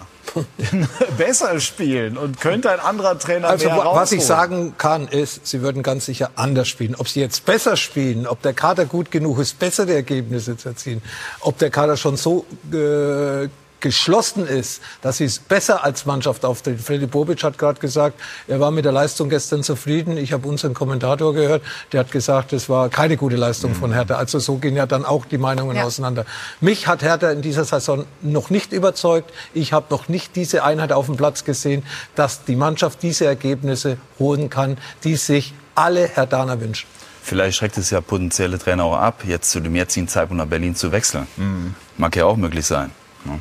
besser spielen und könnte ein anderer Trainer Also mehr wa- was ich rausholen? sagen kann, ist, sie würden ganz sicher anders spielen. Ob sie jetzt besser spielen, ob der Kader gut genug ist, bessere Ergebnisse zu erzielen, ob der Kader schon so äh, geschlossen ist, dass sie es besser als Mannschaft auftritt. Fredi Bobic hat gerade gesagt, er war mit der Leistung gestern zufrieden. Ich habe unseren Kommentator gehört, der hat gesagt, es war keine gute Leistung von Hertha. Also so gehen ja dann auch die Meinungen ja. auseinander. Mich hat Hertha in dieser Saison noch nicht überzeugt. Ich habe noch nicht diese Einheit auf dem Platz gesehen, dass die Mannschaft diese Ergebnisse holen kann, die sich alle Herthaner wünschen. Vielleicht schreckt es ja potenzielle Trainer auch ab, jetzt zu dem jetzigen Zeitpunkt nach Berlin zu wechseln. Mhm. Mag ja auch möglich sein. Ne?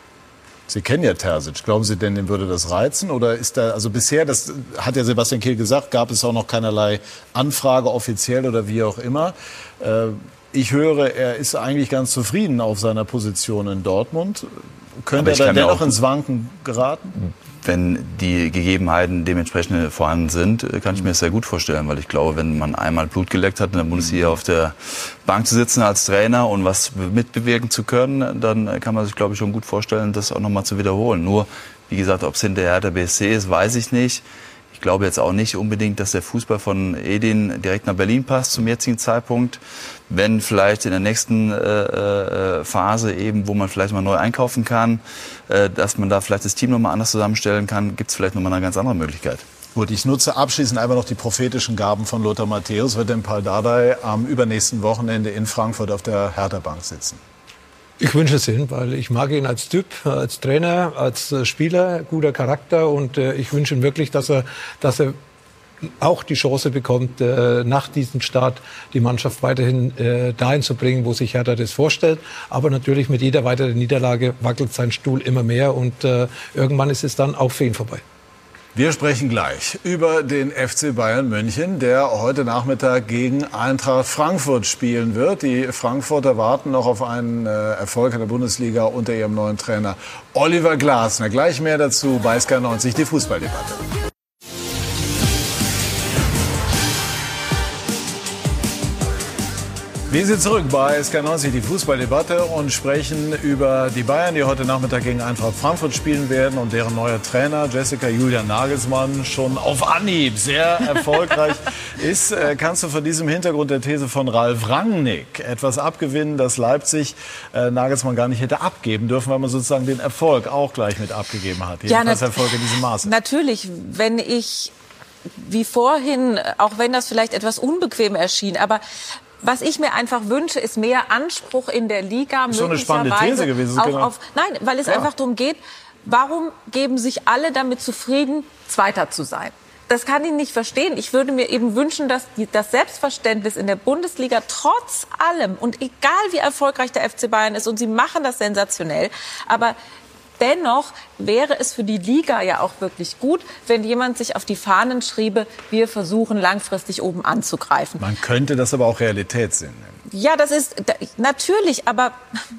Sie kennen ja Terzic. Glauben Sie denn, dem würde das reizen? Oder ist da, also bisher, das hat ja Sebastian Kehl gesagt, gab es auch noch keinerlei Anfrage offiziell oder wie auch immer. Äh, ich höre, er ist eigentlich ganz zufrieden auf seiner Position in Dortmund. Könnte er dann dennoch ins Wanken geraten? Wenn die Gegebenheiten dementsprechend vorhanden sind, kann ich mir das sehr gut vorstellen. Weil ich glaube, wenn man einmal Blut geleckt hat, in der Bundesliga auf der Bank zu sitzen als Trainer und was mitbewegen zu können, dann kann man sich, glaube ich, schon gut vorstellen, das auch nochmal zu wiederholen. Nur, wie gesagt, ob es hinterher der B S C ist, weiß ich nicht. Ich glaube jetzt auch nicht unbedingt, dass der Fußball von Edin direkt nach Berlin passt zum jetzigen Zeitpunkt. Wenn vielleicht in der nächsten äh, Phase eben, wo man vielleicht mal neu einkaufen kann, äh, dass man da vielleicht das Team nochmal anders zusammenstellen kann, gibt es vielleicht nochmal eine ganz andere Möglichkeit. Gut, ich nutze abschließend einfach noch die prophetischen Gaben von Lothar Matthäus. Wird denn Pal Dardai am übernächsten Wochenende in Frankfurt auf der Hertha-Bank sitzen? Ich wünsche es ihm, weil ich mag ihn als Typ, als Trainer, als Spieler, guter Charakter und äh, ich wünsche ihm wirklich, dass er, dass er auch die Chance bekommt, äh, nach diesem Start die Mannschaft weiterhin äh, dahin zu bringen, wo sich Hertha das vorstellt. Aber natürlich mit jeder weiteren Niederlage wackelt sein Stuhl immer mehr und äh, irgendwann ist es dann auch für ihn vorbei. Wir sprechen gleich über den F C Bayern München, der heute Nachmittag gegen Eintracht Frankfurt spielen wird. Die Frankfurter warten noch auf einen äh, Erfolg in der Bundesliga unter ihrem neuen Trainer Oliver Glasner. Gleich mehr dazu bei Sky neunzig, die Fußballdebatte. Wir sind zurück bei Sky neunzig, die Fußballdebatte, und sprechen über die Bayern, die heute Nachmittag gegen Eintracht Frankfurt spielen werden und deren neuer Trainer, Jessica Julian Nagelsmann, schon auf Anhieb sehr erfolgreich ist. Kannst du von diesem Hintergrund der These von Ralf Rangnick etwas abgewinnen, dass Leipzig äh, Nagelsmann gar nicht hätte abgeben dürfen, weil man sozusagen den Erfolg auch gleich mit abgegeben hat? Jedenfalls ja, Erfolg in diesem Maße. Natürlich, wenn ich, wie vorhin, auch wenn das vielleicht etwas unbequem erschien, aber was ich mir einfach wünsche, ist mehr Anspruch in der Liga. Das ist schon eine spannende These gewesen. Auch auf, nein, weil es ja. einfach darum geht, warum geben sich alle damit zufrieden, Zweiter zu sein? Das kann ich nicht verstehen. Ich würde mir eben wünschen, dass die, das Selbstverständnis in der Bundesliga trotz allem, und egal wie erfolgreich der F C Bayern ist, und sie machen das sensationell, aber dennoch wäre es für die Liga ja auch wirklich gut, wenn jemand sich auf die Fahnen schriebe, wir versuchen langfristig oben anzugreifen. Man könnte das aber auch Realität sehen. Ja, das ist natürlich, aber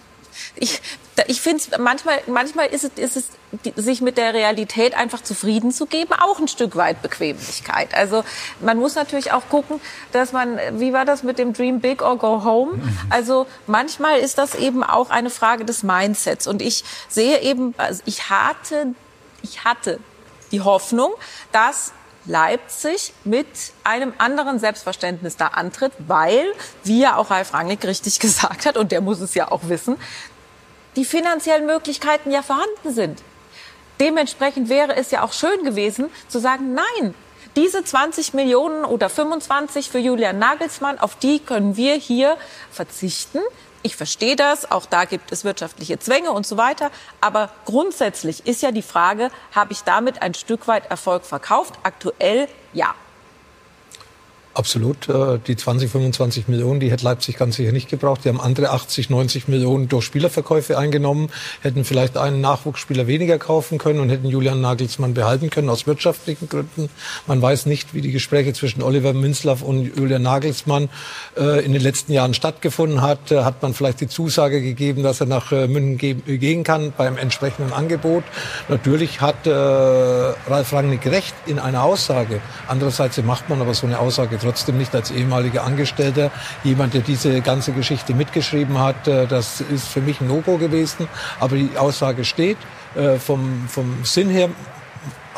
ich, ich finde es manchmal, manchmal ist es, ist es, sich mit der Realität einfach zufrieden zu geben, auch ein Stück weit Bequemlichkeit. Also man muss natürlich auch gucken, dass man, wie war das mit dem Dream Big or Go Home? Also manchmal ist das eben auch eine Frage des Mindsets. Und ich sehe eben, also ich hatte, ich hatte die Hoffnung, dass Leipzig mit einem anderen Selbstverständnis da antritt, weil, wie ja auch Ralf Rangnick richtig gesagt hat, und der muss es ja auch wissen, die finanziellen Möglichkeiten ja vorhanden sind. Dementsprechend wäre es ja auch schön gewesen, zu sagen, nein, diese zwanzig Millionen oder fünfundzwanzig für Julian Nagelsmann, auf die können wir hier verzichten. Ich verstehe das, auch da gibt es wirtschaftliche Zwänge und so weiter. Aber grundsätzlich ist ja die Frage, habe ich damit ein Stück weit Erfolg verkauft? Aktuell ja. Absolut. Die zwanzig, fünfundzwanzig Millionen, die hätte Leipzig ganz sicher nicht gebraucht. Die haben andere achtzig, neunzig Millionen durch Spielerverkäufe eingenommen, hätten vielleicht einen Nachwuchsspieler weniger kaufen können und hätten Julian Nagelsmann behalten können aus wirtschaftlichen Gründen. Man weiß nicht, wie die Gespräche zwischen Oliver Minzlaff und Julian Nagelsmann äh, in den letzten Jahren stattgefunden hat. Äh, hat man vielleicht die Zusage gegeben, dass er nach äh, München ge- gehen kann beim entsprechenden Angebot. Natürlich hat äh, Ralf Rangnick recht in einer Aussage. Andererseits macht man aber so eine Aussage trotzdem nicht als ehemaliger Angestellter. Jemand, der diese ganze Geschichte mitgeschrieben hat, das ist für mich ein No-Go gewesen. Aber die Aussage steht. Vom, vom Sinn her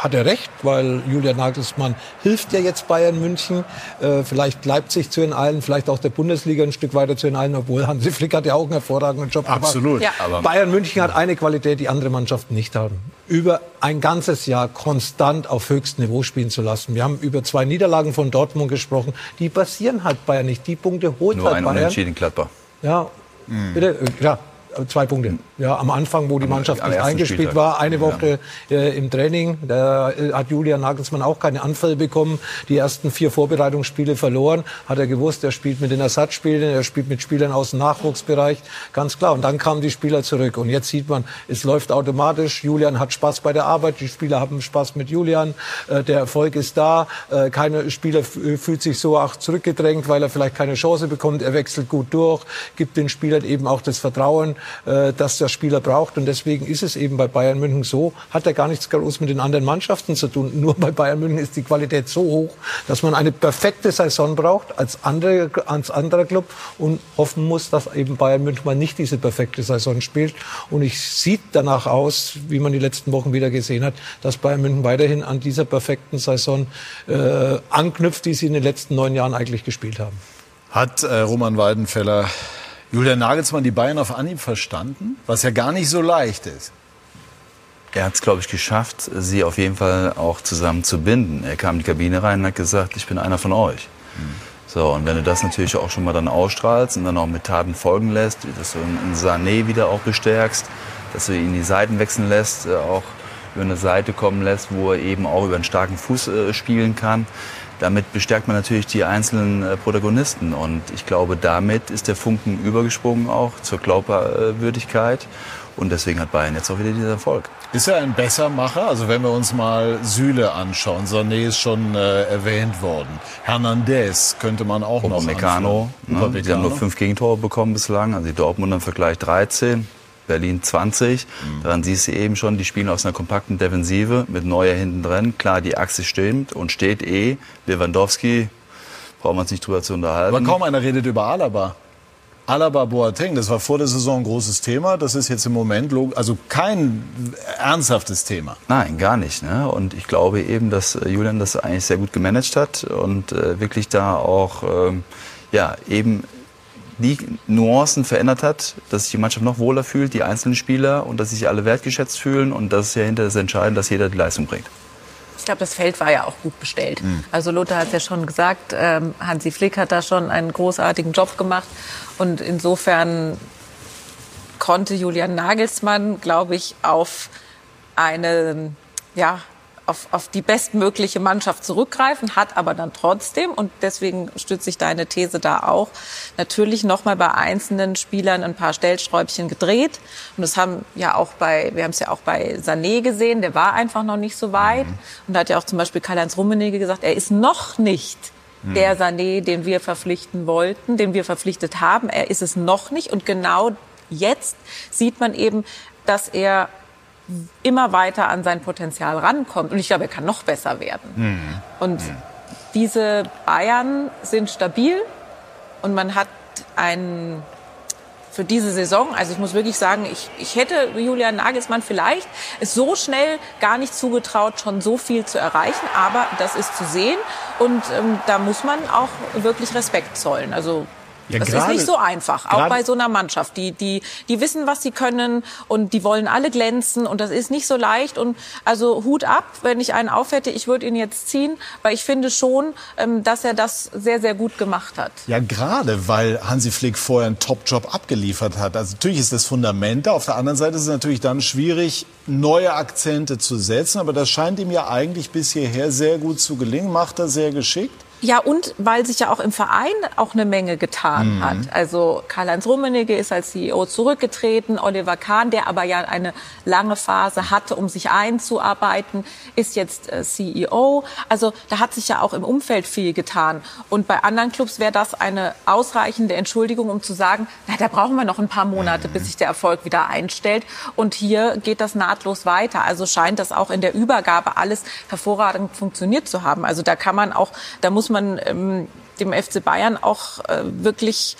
hat er recht, weil Julian Nagelsmann hilft ja jetzt Bayern München, äh, vielleicht Leipzig zu enteilen, vielleicht auch der Bundesliga ein Stück weiter zu enteilen, obwohl Hansi Flick hat ja auch einen hervorragenden Job gemacht. Absolut. Ja. Aber Bayern München hat eine Qualität, die andere Mannschaften nicht haben. Über ein ganzes Jahr konstant auf höchstem Niveau spielen zu lassen. Wir haben über zwei Niederlagen von Dortmund gesprochen. Die passieren halt Bayern nicht. Die Punkte holt Nur halt ein Bayern. Unentschieden Gladbach. Ja, mhm. bitte, ja. Zwei Punkte. Ja, am Anfang, wo die Mannschaft am nicht eingespielt Spieltag. war, eine Woche ja. äh, im Training, da äh, hat Julian Nagelsmann auch keine Anfälle bekommen. Die ersten vier Vorbereitungsspiele verloren. Hat er gewusst, er spielt mit den Ersatzspielern, er spielt mit Spielern aus dem Nachwuchsbereich. Ganz klar. Und dann kamen die Spieler zurück. Und jetzt sieht man, es läuft automatisch. Julian hat Spaß bei der Arbeit. Die Spieler haben Spaß mit Julian. Äh, der Erfolg ist da. Äh, keiner Spieler fühlt sich so auch zurückgedrängt, weil er vielleicht keine Chance bekommt. Er wechselt gut durch, gibt den Spielern eben auch das Vertrauen, dass der Spieler braucht. Und deswegen ist es eben bei Bayern München so, hat er gar nichts groß mit den anderen Mannschaften zu tun. Nur bei Bayern München ist die Qualität so hoch, dass man eine perfekte Saison braucht als, andere, als anderer Club und hoffen muss, dass eben Bayern München mal nicht diese perfekte Saison spielt. Und es sieht danach aus, wie man die letzten Wochen wieder gesehen hat, dass Bayern München weiterhin an dieser perfekten Saison äh, anknüpft, die sie in den letzten neun Jahren eigentlich gespielt haben. Hat äh, Roman Weidenfeller Julian Nagelsmann die Bayern auf Anhieb verstanden? Was ja gar nicht so leicht ist. Er hat es, glaube ich, geschafft, sie auf jeden Fall auch zusammen zu binden. Er kam in die Kabine rein und hat gesagt, ich bin einer von euch. Mhm. So, und wenn du das natürlich auch schon mal dann ausstrahlst und dann auch mit Taten folgen lässt, dass du einen Sané wieder auch bestärkst, dass du ihn die Seiten wechseln lässt, auch über eine Seite kommen lässt, wo er eben auch über einen starken Fuß äh, spielen kann. Damit bestärkt man natürlich die einzelnen äh, Protagonisten. Und ich glaube, damit ist der Funken übergesprungen auch zur Glaubwürdigkeit. Und deswegen hat Bayern jetzt auch wieder diesen Erfolg. Ist er ein Bessermacher? Also wenn wir uns mal Süle anschauen, Sané ist schon äh, erwähnt worden. Hernandez könnte man auch noch Upamecano, anführen. Ne? Die haben nur fünf Gegentore bekommen bislang. Also die Dortmunder im Vergleich dreizehn. Berlin zwanzig. Mhm. Daran siehst du eben schon, die spielen aus einer kompakten Defensive mit Neuer hinten drin. Klar, die Achse stimmt und steht eh. Lewandowski, brauchen wir uns nicht drüber zu unterhalten. Aber kaum einer redet über Alaba. Alaba, Boateng, das war vor der Saison ein großes Thema. Das ist jetzt im Moment also kein ernsthaftes Thema. Nein, gar nicht. Ne? Und ich glaube eben, dass Julian das eigentlich sehr gut gemanagt hat und äh, wirklich da auch ähm, ja, eben die Nuancen verändert hat, dass sich die Mannschaft noch wohler fühlt, die einzelnen Spieler, und dass sich alle wertgeschätzt fühlen. Und das ist ja hinter das Entscheidende, dass jeder die Leistung bringt. Ich glaube, das Feld war ja auch gut bestellt. Mhm. Also Lothar hat es ja schon gesagt, ähm, Hansi Flick hat da schon einen großartigen Job gemacht. Und insofern konnte Julian Nagelsmann, glaube ich, auf eine, ja, Auf, auf die bestmögliche Mannschaft zurückgreifen, hat aber dann trotzdem, und deswegen stützt sich deine These da auch, natürlich nochmal bei einzelnen Spielern ein paar Stellschräubchen gedreht. Und das haben ja auch bei, wir haben es ja auch bei Sané gesehen, der war einfach noch nicht so weit. Mhm. Und da hat ja auch zum Beispiel Karl-Heinz Rummenigge gesagt, er ist noch nicht mhm. der Sané, den wir verpflichten wollten, den wir verpflichtet haben. Er ist es noch nicht. Und genau jetzt sieht man eben, dass er immer weiter an sein Potenzial rankommt. Und ich glaube, er kann noch besser werden. Mhm. Und mhm. diese Bayern sind stabil und man hat einen für diese Saison, also ich muss wirklich sagen, ich, ich hätte Julian Nagelsmann vielleicht es so schnell gar nicht zugetraut, schon so viel zu erreichen, aber das ist zu sehen und ähm, da muss man auch wirklich Respekt zollen. Also ja, das grade, ist nicht so einfach, auch bei so einer Mannschaft. Die, die, die wissen, was sie können und die wollen alle glänzen und das ist nicht so leicht. Und also Hut ab, wenn ich einen auf hätte, ich würde ihn jetzt ziehen, weil ich finde schon, dass er das sehr, sehr gut gemacht hat. Ja, gerade weil Hansi Flick vorher einen Top-Job abgeliefert hat. Also natürlich ist das Fundament da. Auf der anderen Seite ist es natürlich dann schwierig, neue Akzente zu setzen. Aber das scheint ihm ja eigentlich bis hierher sehr gut zu gelingen. Macht er sehr geschickt. Ja, und weil sich ja auch im Verein auch eine Menge getan mhm. hat. Also Karl-Heinz Rummenigge ist als C E O zurückgetreten. Oliver Kahn, der aber ja eine lange Phase hatte, um sich einzuarbeiten, ist jetzt äh, C E O. Also da hat sich ja auch im Umfeld viel getan. Und bei anderen Clubs wäre das eine ausreichende Entschuldigung, um zu sagen, na, da brauchen wir noch ein paar Monate, mhm. bis sich der Erfolg wieder einstellt. Und hier geht das nahtlos weiter. Also scheint das auch in der Übergabe alles hervorragend funktioniert zu haben. Also da kann man auch, da muss man man ähm, dem F C Bayern auch äh, wirklich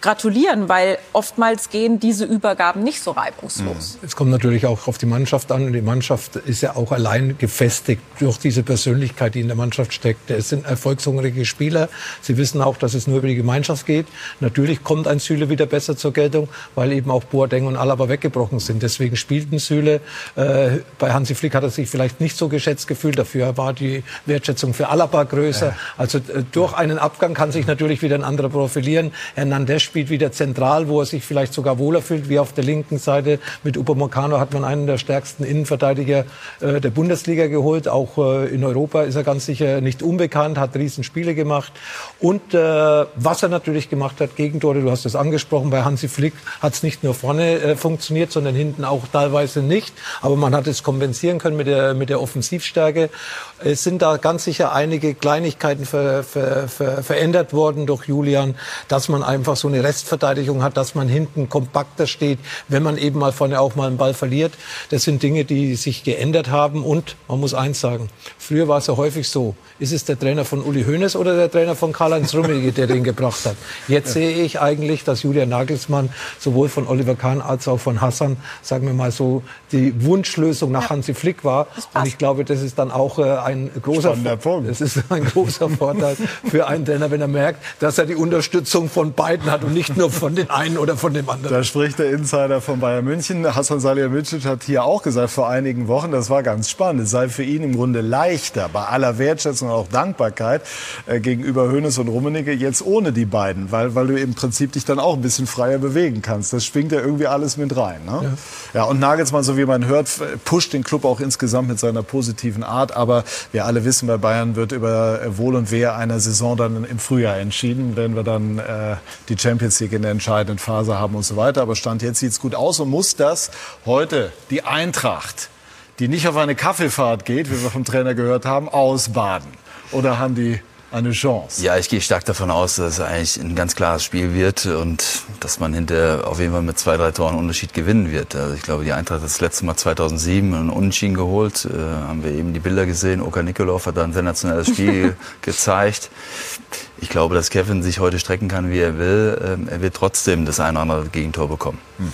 gratulieren, weil oftmals gehen diese Übergaben nicht so reibungslos. Es kommt natürlich auch auf die Mannschaft an. Und die Mannschaft ist ja auch allein gefestigt durch diese Persönlichkeit, die in der Mannschaft steckt. Es sind erfolgshungrige Spieler. Sie wissen auch, dass es nur über die Gemeinschaft geht. Natürlich kommt ein Süle wieder besser zur Geltung, weil eben auch Boateng und Alaba weggebrochen sind. Deswegen spielten Süle. Äh, bei Hansi Flick hat er sich vielleicht nicht so geschätzt gefühlt. Dafür war die Wertschätzung für Alaba größer. Ja. Also äh, durch einen Abgang kann sich natürlich wieder ein anderer profilieren. Hernandez spielt wieder zentral, wo er sich vielleicht sogar wohler fühlt, wie auf der linken Seite. Mit Upamecano hat man einen der stärksten Innenverteidiger äh, der Bundesliga geholt. Auch äh, in Europa ist er ganz sicher nicht unbekannt, hat Riesenspiele gemacht. Und äh, was er natürlich gemacht hat, Gegentore, du hast es angesprochen, bei Hansi Flick hat es nicht nur vorne äh, funktioniert, sondern hinten auch teilweise nicht. Aber man hat es kompensieren können mit der, mit der Offensivstärke. Es sind da ganz sicher einige Kleinigkeiten ver, ver, ver, verändert worden durch Julian, dass man einfach so eine Restverteidigung hat, dass man hinten kompakter steht, wenn man eben mal vorne auch mal einen Ball verliert. Das sind Dinge, die sich geändert haben. Und man muss eins sagen, früher war es ja häufig so, ist es der Trainer von Uli Hoeneß oder der Trainer von Karl-Heinz Rummenigge, der den gebracht hat. Jetzt sehe ich eigentlich, dass Julian Nagelsmann sowohl von Oliver Kahn als auch von Hassan, sagen wir mal so, die Wunschlösung nach ja. Hansi Flick war. Und ich glaube, das ist dann auch äh, ein großer, das ist ein großer Vorteil für einen Trainer, wenn er merkt, dass er die Unterstützung von beiden hat und nicht nur von den einen oder von dem anderen. Da spricht der Insider von Bayern München. Hassan Salihamidzic hat hier auch gesagt vor einigen Wochen, das war ganz spannend, es sei für ihn im Grunde leichter, bei aller Wertschätzung und auch Dankbarkeit äh, gegenüber Hoeneß und Rummenigge, jetzt ohne die beiden, weil, weil du im Prinzip dich dann auch ein bisschen freier bewegen kannst. Das schwingt ja irgendwie alles mit rein. Ne? Ja. ja, und Nagelsmann, so wie man hört, pusht den Club auch insgesamt mit seiner positiven Art, aber wir alle wissen, bei Bayern wird über Wohl und Wehe einer Saison dann im Frühjahr entschieden, wenn wir dann äh, die Champions League in der entscheidenden Phase haben und so weiter. Aber Stand jetzt sieht es gut aus und muss das heute die Eintracht, die nicht auf eine Kaffeefahrt geht, wie wir vom Trainer gehört haben, ausbaden? Oder haben die eine Chance? Ja, ich gehe stark davon aus, dass es eigentlich ein ganz klares Spiel wird und dass man hinterher auf jeden Fall mit zwei, drei Toren Unterschied gewinnen wird. Also ich glaube, die Eintracht hat das letzte Mal zweitausendsieben einen Unentschieden geholt. Äh, haben wir eben die Bilder gesehen. Oka Nikolov hat da ein sensationelles Spiel gezeigt. Ich glaube, dass Kevin sich heute strecken kann, wie er will. Ähm, er wird trotzdem das ein oder andere Gegentor bekommen. Hm.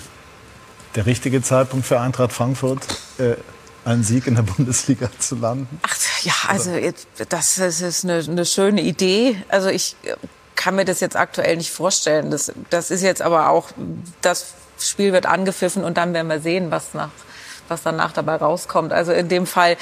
Der richtige Zeitpunkt für Eintracht Frankfurt, äh, einen Sieg in der Bundesliga zu landen? Ach ja, also das ist eine, eine schöne Idee. Also ich kann mir das jetzt aktuell nicht vorstellen. Das, das ist jetzt aber auch, das Spiel wird angepfiffen und dann werden wir sehen, was, nach, was danach dabei rauskommt. Also in dem Fall,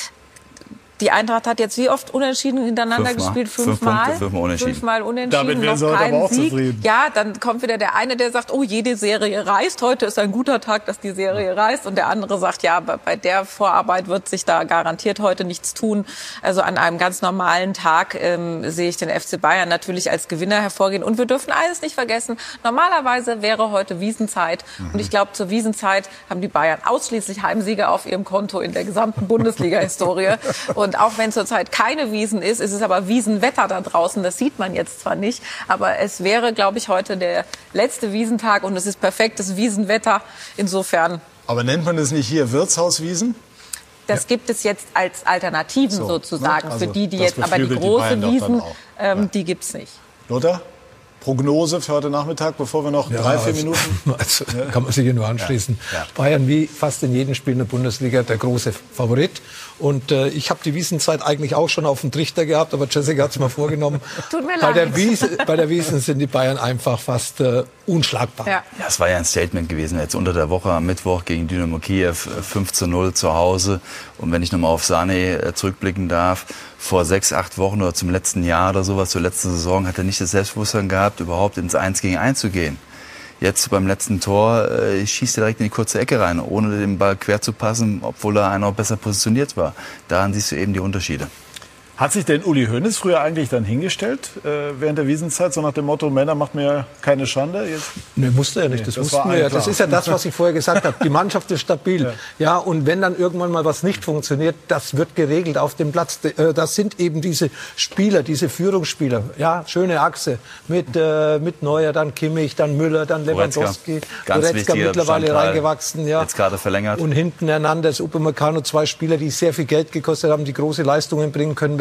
die Eintracht hat jetzt wie oft unentschieden hintereinander Fünfmal. gespielt? Fünf Fünfmal? Punkte, fünfmal unentschieden. Fünfmal unentschieden, Damit wären sie noch heute keinen aber auch Sieg. zufrieden. Ja, dann kommt wieder der eine, der sagt, oh, jede Serie reißt. Heute ist ein guter Tag, dass die Serie reißt. Und der andere sagt, ja, bei der Vorarbeit wird sich da garantiert heute nichts tun. Also an einem ganz normalen Tag ähm, sehe ich den F C Bayern natürlich als Gewinner hervorgehen. Und wir dürfen eines nicht vergessen, normalerweise wäre heute Wiesenzeit. Mhm. Und ich glaube, zur Wiesenzeit haben die Bayern ausschließlich Heimsiege auf ihrem Konto in der gesamten Bundesliga-Historie. Und auch wenn zurzeit keine Wiesen ist, ist es aber Wiesenwetter da draußen. Das sieht man jetzt zwar nicht, aber es wäre, glaube ich, heute der letzte Wiesentag und es ist perfektes Wiesenwetter. Insofern. Aber nennt man das nicht hier Wirtshauswiesen? Das ja. gibt es jetzt als Alternativen so, sozusagen also für die, die jetzt, aber die große die Wiesen, ähm, ja. die gibt's nicht. Lothar? Prognose für heute Nachmittag, bevor wir noch ja, drei, vier also, Minuten... Also, kann man sich hier nur anschließen. Ja. Ja. Bayern wie fast in jedem Spiel in der Bundesliga der große Favorit. Und äh, ich habe die Wiesenzeit eigentlich auch schon auf dem Trichter gehabt, aber Jessica hat es mal vorgenommen. Tut mir bei leid. Der Wiese, bei der Wiesen sind die Bayern einfach fast äh, unschlagbar. Ja. ja, es war ja ein Statement gewesen. Jetzt unter der Woche am Mittwoch gegen Dynamo Kiew fünf zu null zu Hause. Und wenn ich nochmal auf Sané zurückblicken darf, vor sechs, acht Wochen oder zum letzten Jahr oder sowas, zur letzten Saison, hat er nicht das Selbstbewusstsein gehabt, überhaupt ins eins gegen eins zu gehen. Jetzt beim letzten Tor äh, schießt er direkt in die kurze Ecke rein, ohne den Ball quer zu passen, obwohl er einer auch besser positioniert war. Daran siehst du eben die Unterschiede. Hat sich denn Uli Hoeneß früher eigentlich dann hingestellt äh, während der Wiesenzeit, so nach dem Motto, Männer macht mir keine Schande? Jetzt? Nee, musste er nicht, nee, das, das wussten wir ja. Das ist ja das, was ich vorher gesagt habe. Die Mannschaft ist stabil. Ja. ja, und wenn dann irgendwann mal was nicht funktioniert, das wird geregelt auf dem Platz. Das sind eben diese Spieler, diese Führungsspieler. Ja, schöne Achse mit, äh, mit Neuer, dann Kimmich, dann Müller, dann Lewandowski. Goretzka mittlerweile reingewachsen. Ja. Jetzt gerade verlängert. Und hinten Hernandez, Upamecano, zwei Spieler, die sehr viel Geld gekostet haben, die große Leistungen bringen können,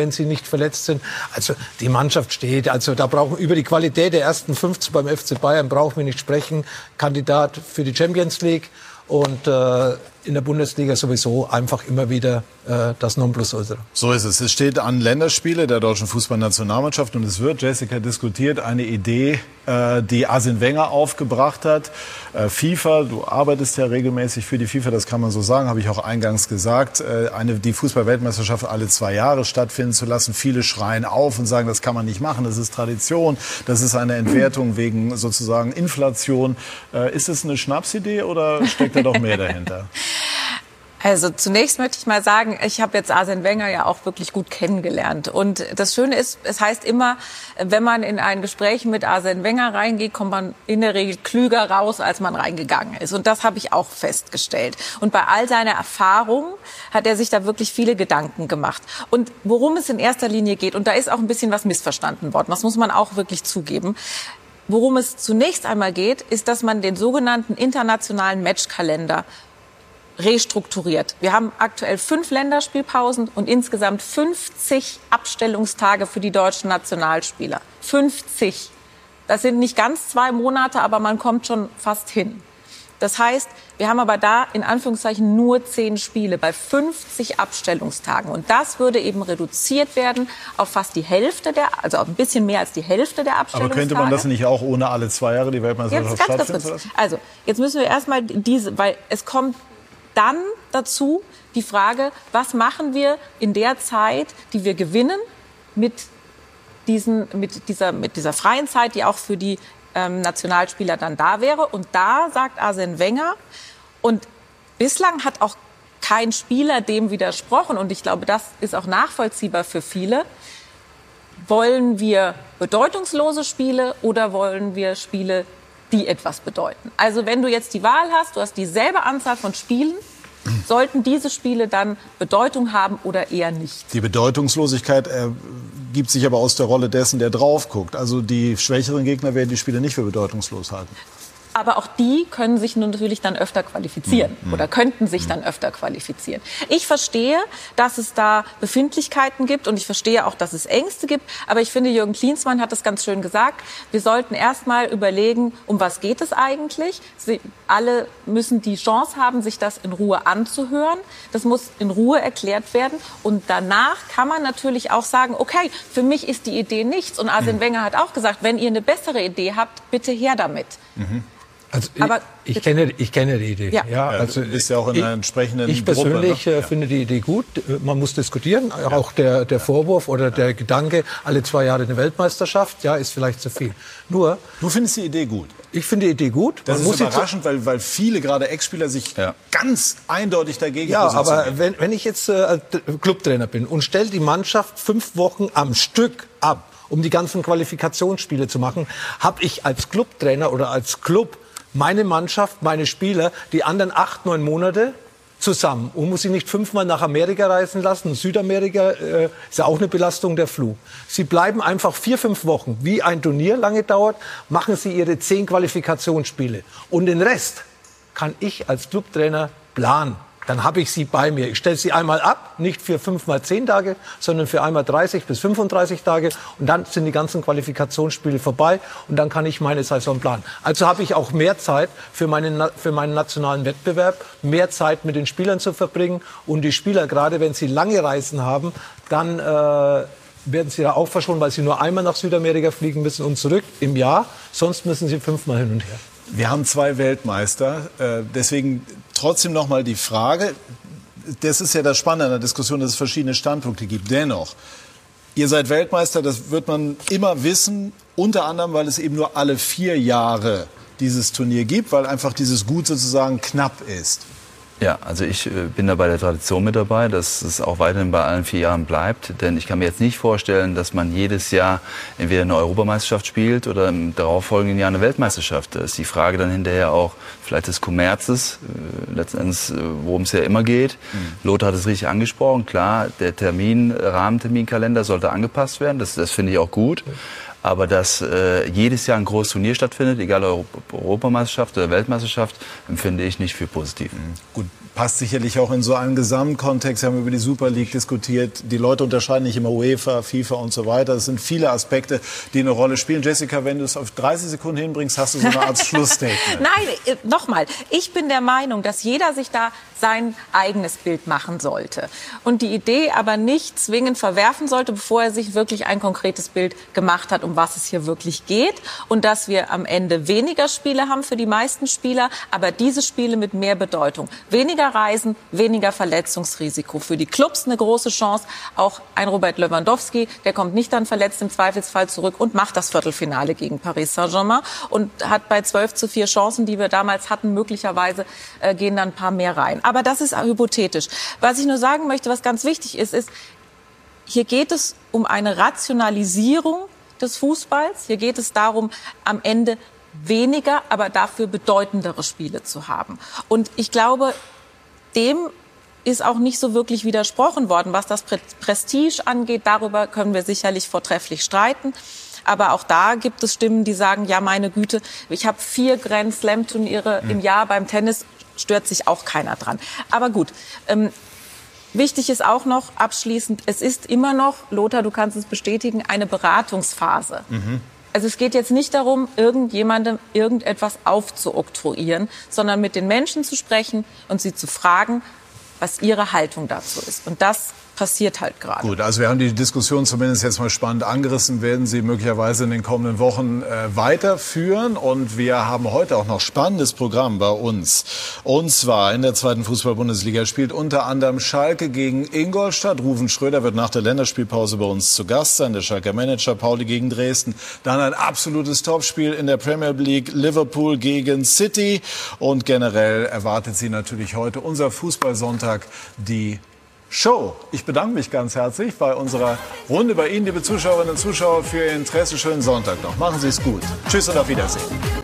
wenn sie nicht verletzt sind. Also die Mannschaft steht. Also da brauchen über die Qualität der ersten fünfzehn beim F C Bayern brauchen wir nicht sprechen. Kandidat für die Champions League und äh, in der Bundesliga sowieso einfach immer wieder äh, das Nonplusultra. So ist es. Es steht an Länderspiele der deutschen Fußballnationalmannschaft und es wird, Jessica, diskutiert, eine Idee, äh, die Arsene Wenger aufgebracht hat. Äh, FIFA, du arbeitest ja regelmäßig für die FIFA, das kann man so sagen, habe ich auch eingangs gesagt, äh, eine, die Fußball-Weltmeisterschaft alle zwei Jahre stattfinden zu lassen. Viele schreien auf und sagen, das kann man nicht machen, das ist Tradition, das ist eine Entwertung wegen sozusagen Inflation. Äh, ist es eine Schnapsidee oder steckt da doch mehr dahinter? Also zunächst möchte ich mal sagen, ich habe jetzt Arsene Wenger ja auch wirklich gut kennengelernt. Und das Schöne ist, es heißt immer, wenn man in ein Gespräch mit Arsene Wenger reingeht, kommt man in der Regel klüger raus, als man reingegangen ist. Und das habe ich auch festgestellt. Und bei all seiner Erfahrung hat er sich da wirklich viele Gedanken gemacht. Und worum es in erster Linie geht, und da ist auch ein bisschen was missverstanden worden, das muss man auch wirklich zugeben. Worum es zunächst einmal geht, ist, dass man den sogenannten internationalen Matchkalender restrukturiert. Wir haben aktuell fünf Länderspielpausen und insgesamt fünfzig Abstellungstage für die deutschen Nationalspieler. fünfzig. Das sind nicht ganz zwei Monate, aber man kommt schon fast hin. Das heißt, wir haben aber da in Anführungszeichen nur zehn Spiele bei fünfzig Abstellungstagen. Und das würde eben reduziert werden auf fast die Hälfte der, also auf ein bisschen mehr als die Hälfte der Abstellungstage. Aber könnte man das nicht auch ohne alle zwei Jahre die Weltmeisterschaft stattfinden zu lassen? Also, jetzt müssen wir erstmal diese, weil es kommt dann dazu die Frage, was machen wir in der Zeit, die wir gewinnen, mit, diesen, mit, dieser, mit dieser freien Zeit, die auch für die ähm, Nationalspieler dann da wäre. Und da sagt Arsene Wenger, und bislang hat auch kein Spieler dem widersprochen, und ich glaube, das ist auch nachvollziehbar für viele, wollen wir bedeutungslose Spiele oder wollen wir Spiele, die etwas bedeuten. Also wenn du jetzt die Wahl hast, du hast dieselbe Anzahl von Spielen, sollten diese Spiele dann Bedeutung haben oder eher nicht? Die Bedeutungslosigkeit äh, gibt sich aber aus der Rolle dessen, der drauf guckt. Also die schwächeren Gegner werden die Spiele nicht für bedeutungslos halten. Aber auch die können sich nun natürlich dann öfter qualifizieren mhm. oder könnten sich dann öfter qualifizieren. Ich verstehe, dass es da Befindlichkeiten gibt und ich verstehe auch, dass es Ängste gibt. Aber ich finde, Jürgen Klinsmann hat das ganz schön gesagt. Wir sollten erst mal überlegen, um was geht es eigentlich? Sie, alle müssen die Chance haben, sich das in Ruhe anzuhören. Das muss in Ruhe erklärt werden. Und danach kann man natürlich auch sagen, okay, für mich ist die Idee nichts. Und Arsene mhm. Wenger hat auch gesagt, wenn ihr eine bessere Idee habt, bitte her damit. Mhm. Also Aber ich, ich, kenne, ich kenne die Idee. Ja. Ja, also ist ja auch in einer entsprechenden Ich persönlich Gruppe, ne? äh, finde die Idee gut. Man muss diskutieren. Ja. Auch der, der Vorwurf oder der Gedanke, alle zwei Jahre eine Weltmeisterschaft, ja, ist vielleicht zu viel. Nur, du findest die Idee gut? Ich finde die Idee gut. Das Man ist muss überraschend, weil, weil viele, gerade Ex-Spieler, sich ja. ganz eindeutig dagegen ja, positionieren. Ja, aber wenn, wenn ich jetzt äh, Clubtrainer bin und stelle die Mannschaft fünf Wochen am Stück ab, um die ganzen Qualifikationsspiele zu machen, habe ich als Clubtrainer oder als Club meine Mannschaft, meine Spieler, die anderen acht, neun Monate zusammen und muss sie nicht fünfmal nach Amerika reisen lassen. Südamerika äh, ist ja auch eine Belastung, der Flug. Sie bleiben einfach vier, fünf Wochen, wie ein Turnier lange dauert, machen sie ihre zehn Qualifikationsspiele. Und den Rest kann ich als Clubtrainer planen. Dann habe ich sie bei mir. Ich stelle sie einmal ab, nicht für fünf mal zehn Tage, sondern für einmal dreißig bis fünfunddreißig Tage. Und dann sind die ganzen Qualifikationsspiele vorbei und dann kann ich meine Saison planen. Also habe ich auch mehr Zeit für meinen, für meinen nationalen Wettbewerb, mehr Zeit mit den Spielern zu verbringen. Und die Spieler, gerade wenn sie lange Reisen haben, dann äh, werden sie ja auch verschont, weil sie nur einmal nach Südamerika fliegen müssen und zurück im Jahr. Sonst müssen sie fünfmal hin und her. Wir haben zwei Weltmeister, äh, deswegen trotzdem noch mal die Frage, das ist ja das Spannende an der Diskussion, dass es verschiedene Standpunkte gibt. Dennoch, ihr seid Weltmeister, das wird man immer wissen, unter anderem, weil es eben nur alle vier Jahre dieses Turnier gibt, weil einfach dieses Gut sozusagen knapp ist. Ja, also ich äh, bin da bei der Tradition mit dabei, dass es auch weiterhin bei allen vier Jahren bleibt. Denn ich kann mir jetzt nicht vorstellen, dass man jedes Jahr entweder eine Europameisterschaft spielt oder im darauffolgenden Jahr eine Weltmeisterschaft. Das ist die Frage dann hinterher auch vielleicht des Kommerzes, äh, letztendlich, äh, worum es ja immer geht. Mhm. Lothar hat es richtig angesprochen. Klar, der Termin, Rahmenterminkalender sollte angepasst werden. Das, das finde ich auch gut. Aber dass äh, jedes Jahr ein großes Turnier stattfindet, egal ob Europameisterschaft oder Weltmeisterschaft, empfinde ich nicht für positiv. Mhm. Gut, passt sicherlich auch in so einen Gesamtkontext. Wir haben über die Super League diskutiert. Die Leute unterscheiden nicht immer UEFA, FIFA und so weiter. Es sind viele Aspekte, die eine Rolle spielen. Jessica, wenn du es auf dreißig Sekunden hinbringst, hast du so eine Art Schlussstatement. Nein, äh, nochmal. Ich bin der Meinung, dass jeder sich da sein eigenes Bild machen sollte. Und die Idee aber nicht zwingend verwerfen sollte, bevor er sich wirklich ein konkretes Bild gemacht hat, um was es hier wirklich geht. Und dass wir am Ende weniger Spiele haben für die meisten Spieler, aber diese Spiele mit mehr Bedeutung. Weniger Reisen, weniger Verletzungsrisiko. Für die Clubs eine große Chance. Auch ein Robert Lewandowski, der kommt nicht dann verletzt im Zweifelsfall zurück und macht das Viertelfinale gegen Paris Saint-Germain und hat bei zwölf zu vier Chancen, die wir damals hatten, möglicherweise äh, gehen dann ein paar mehr rein. Aber das ist hypothetisch. Was ich nur sagen möchte, was ganz wichtig ist, ist, hier geht es um eine Rationalisierung des Fußballs. Hier geht es darum, am Ende weniger, aber dafür bedeutendere Spiele zu haben. Und ich glaube, dem ist auch nicht so wirklich widersprochen worden. Was das Prestige angeht, darüber können wir sicherlich vortrefflich streiten. Aber auch da gibt es Stimmen, die sagen, ja, meine Güte, ich habe vier Grand Slam Turniere mhm. im Jahr beim Tennis, stört sich auch keiner dran. Aber gut, ähm, wichtig ist auch noch abschließend, es ist immer noch, Lothar, du kannst es bestätigen, eine Beratungsphase. Mhm. Also es geht jetzt nicht darum, irgendjemandem irgendetwas aufzuoktroyieren, sondern mit den Menschen zu sprechen und sie zu fragen, was ihre Haltung dazu ist. Und das passiert halt gerade. Gut, also wir haben die Diskussion zumindest jetzt mal spannend angerissen, werden sie möglicherweise in den kommenden Wochen äh, weiterführen. Und wir haben heute auch noch spannendes Programm bei uns. Und zwar in der zweiten Fußball-Bundesliga spielt unter anderem Schalke gegen Ingolstadt. Ruven Schröder wird nach der Länderspielpause bei uns zu Gast sein, der Schalker Manager. Pauli gegen Dresden. Dann ein absolutes Topspiel in der Premier League, Liverpool gegen City. Und generell erwartet sie natürlich heute unser Fußballsonntag, die Show. Ich bedanke mich ganz herzlich bei unserer Runde bei Ihnen, liebe Zuschauerinnen und Zuschauer, für Ihr Interesse. Schönen Sonntag noch. Machen Sie es gut. Tschüss und auf Wiedersehen.